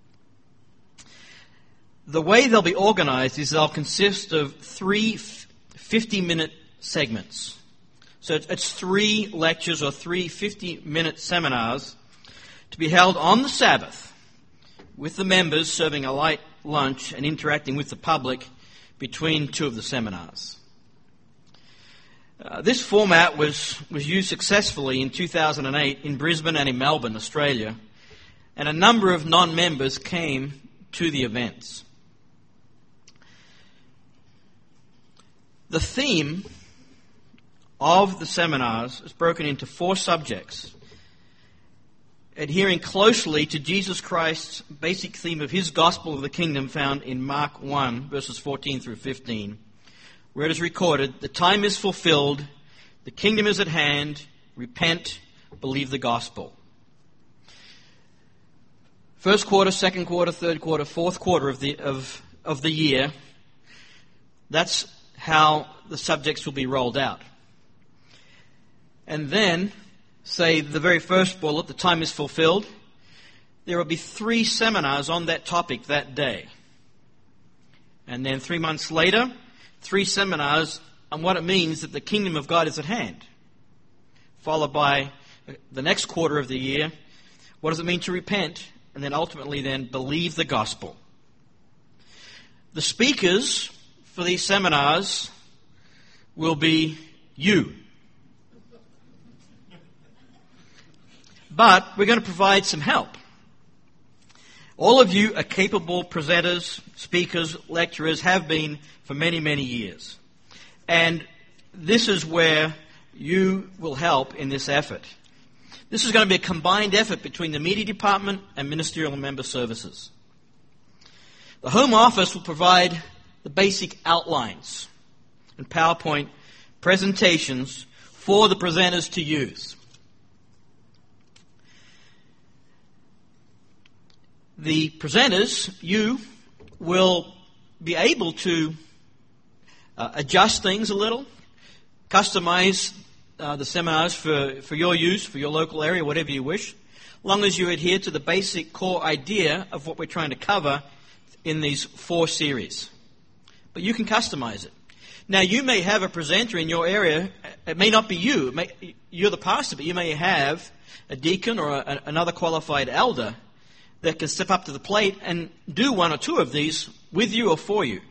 The way they'll be organized is they'll consist of 3 50-minute segments. So it's 3 lectures or 3 50-minute seminars to be held on the Sabbath, with the members serving a light lunch and interacting with the public between 2 of the seminars. This format was used successfully in 2008 in Brisbane and in Melbourne, Australia, and a number of non-members came to the events. The theme of the seminars is broken into 4 subjects, adhering closely to Jesus Christ's basic theme of his gospel of the kingdom found in Mark 1, verses 14 through 15, where it is recorded, "The time is fulfilled, the kingdom is at hand, repent, believe the gospel." First quarter, second quarter, third quarter, fourth quarter of the year, that's how the subjects will be rolled out. And then, say the very first bullet, the time is fulfilled, there will be 3 seminars on that topic that day. And then 3 months later, 3 seminars on what it means that the kingdom of God is at hand, followed by the next quarter of the year, what does it mean to repent, and then ultimately then believe the gospel. The speakers for these seminars will be you. But we're going to provide some help. All of you are capable presenters, speakers, lecturers, have been for many, many years. And this is where you will help in this effort. This is going to be a combined effort between the media department and ministerial and member services. The Home Office will provide the basic outlines and PowerPoint presentations for the presenters to use. The presenters, you, will be able to adjust things a little, customize the seminars for your use, for your local area, whatever you wish, as long as you adhere to the basic core idea of what we're trying to cover in these 4 series. But you can customize it. Now, you may have a presenter in your area. It may not be you. You're the pastor, but you may have a deacon or another qualified elder that can step up to the plate and do 1 or 2 of these with you or for you.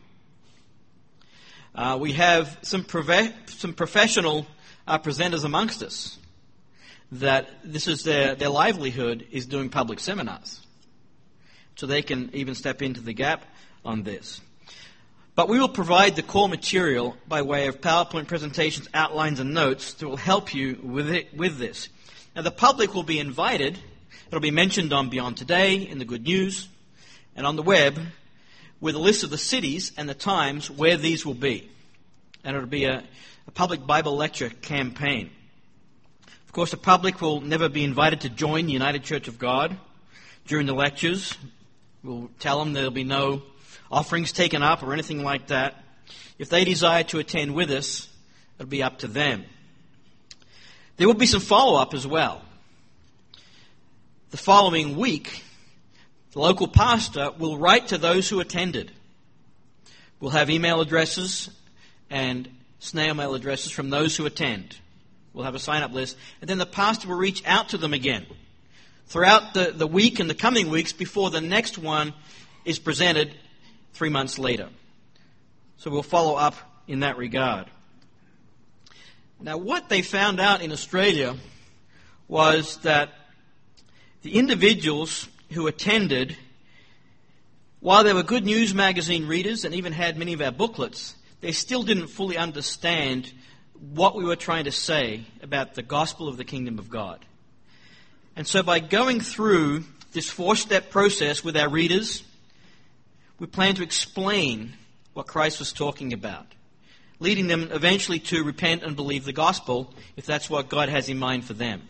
We have some professional presenters amongst us that this is their livelihood is doing public seminars. So they can even step into the gap on this. But we will provide the core material by way of PowerPoint presentations, outlines, and notes that will help you with this. Now, the public will be invited. It'll be mentioned on Beyond Today, in the Good News, and on the web, with a list of the cities and the times where these will be. And it'll be a public Bible lecture campaign. Of course, the public will never be invited to join the United Church of God during the lectures. We'll tell them there'll be no offerings taken up or anything like that. If they desire to attend with us, it'll be up to them. There will be some follow-up as well. The following week, the local pastor will write to those who attended. We'll have email addresses and snail mail addresses from those who attend. We'll have a sign-up list. And then the pastor will reach out to them again throughout the week and the coming weeks before the next one is presented 3 months later. So we'll follow up in that regard. Now, what they found out in Australia was that the individuals who attended, while they were Good News magazine readers and even had many of our booklets, they still didn't fully understand what we were trying to say about the gospel of the kingdom of God. And so by going through this 4-step process with our readers, we plan to explain what Christ was talking about, leading them eventually to repent and believe the gospel if that's what God has in mind for them.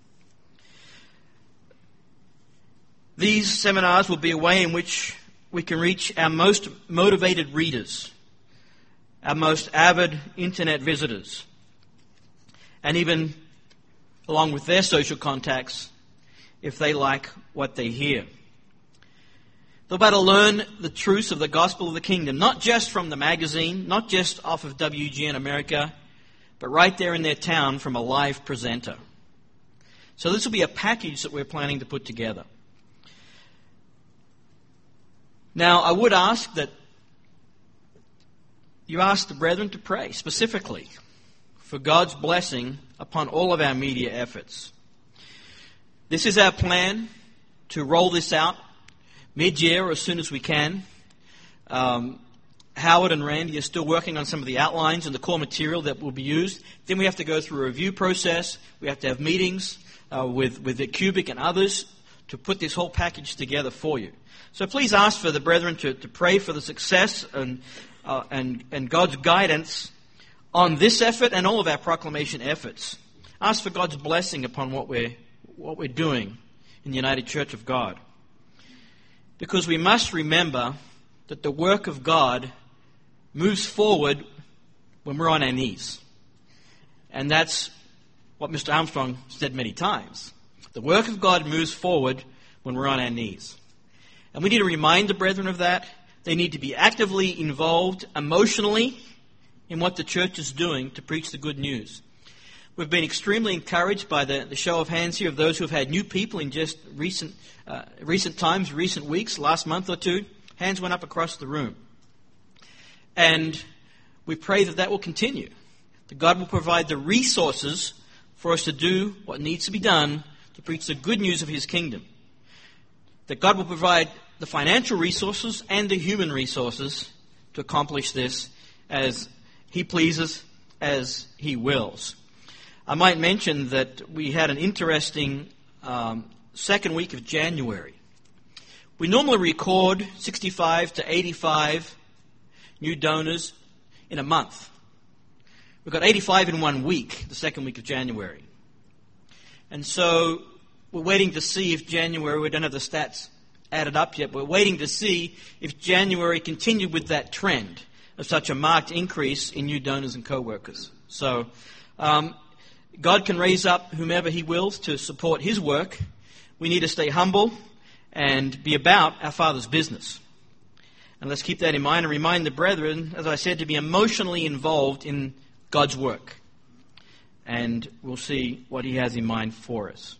These seminars will be a way in which we can reach our most motivated readers, our most avid internet visitors, and even along with their social contacts if they like what they hear. They'll be able to learn the truths of the gospel of the kingdom, not just from the magazine, not just off of WGN America, but right there in their town from a live presenter. So this will be a package that we're planning to put together. Now, I would ask that you ask the brethren to pray specifically for God's blessing upon all of our media efforts. This is our plan to roll this out mid-year or as soon as we can. Howard and Randy are still working on some of the outlines and the core material that will be used. Then we have to go through a review process. We have to have meetings with the Cubic and others to put this whole package together for you. So please ask for the brethren to pray for the success and God's guidance on this effort and all of our proclamation efforts. Ask for God's blessing upon what we're doing in the United Church of God. Because we must remember that the work of God moves forward when we're on our knees. And that's what Mr. Armstrong said many times. The work of God moves forward when we're on our knees. And we need to remind the brethren of that. They need to be actively involved emotionally in what the church is doing to preach the good news. We've been extremely encouraged by the show of hands here of those who have had new people in just recent times, recent weeks, last month or two. Hands went up across the room. And we pray that will continue, that God will provide the resources for us to do what needs to be done to preach the good news of His kingdom. That God will provide the financial resources and the human resources to accomplish this as He pleases, as He wills. I might mention that we had an interesting second week of January. We normally record 65 to 85 new donors in a month. We got 85 in 1 week, the second week of January. And so we're waiting to see if January, we don't have the stats added up yet, but we're waiting to see if January continued with that trend of such a marked increase in new donors and co-workers. So God can raise up whomever He wills to support His work. We need to stay humble and be about our Father's business. And let's keep that in mind and remind the brethren, as I said, to be emotionally involved in God's work. And we'll see what He has in mind for us.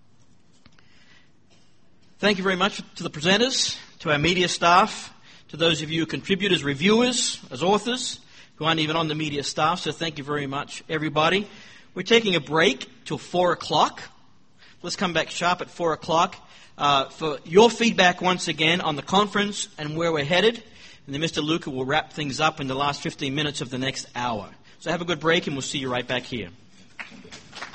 Thank you very much to the presenters, to our media staff, to those of you who contribute as reviewers, as authors, who aren't even on the media staff. So thank you very much, everybody. We're taking a break till 4 o'clock. Let's come back sharp at 4 o'clock for your feedback once again on the conference and where we're headed. And then Mr. Luca will wrap things up in the last 15 minutes of the next hour. So have a good break, and we'll see you right back here.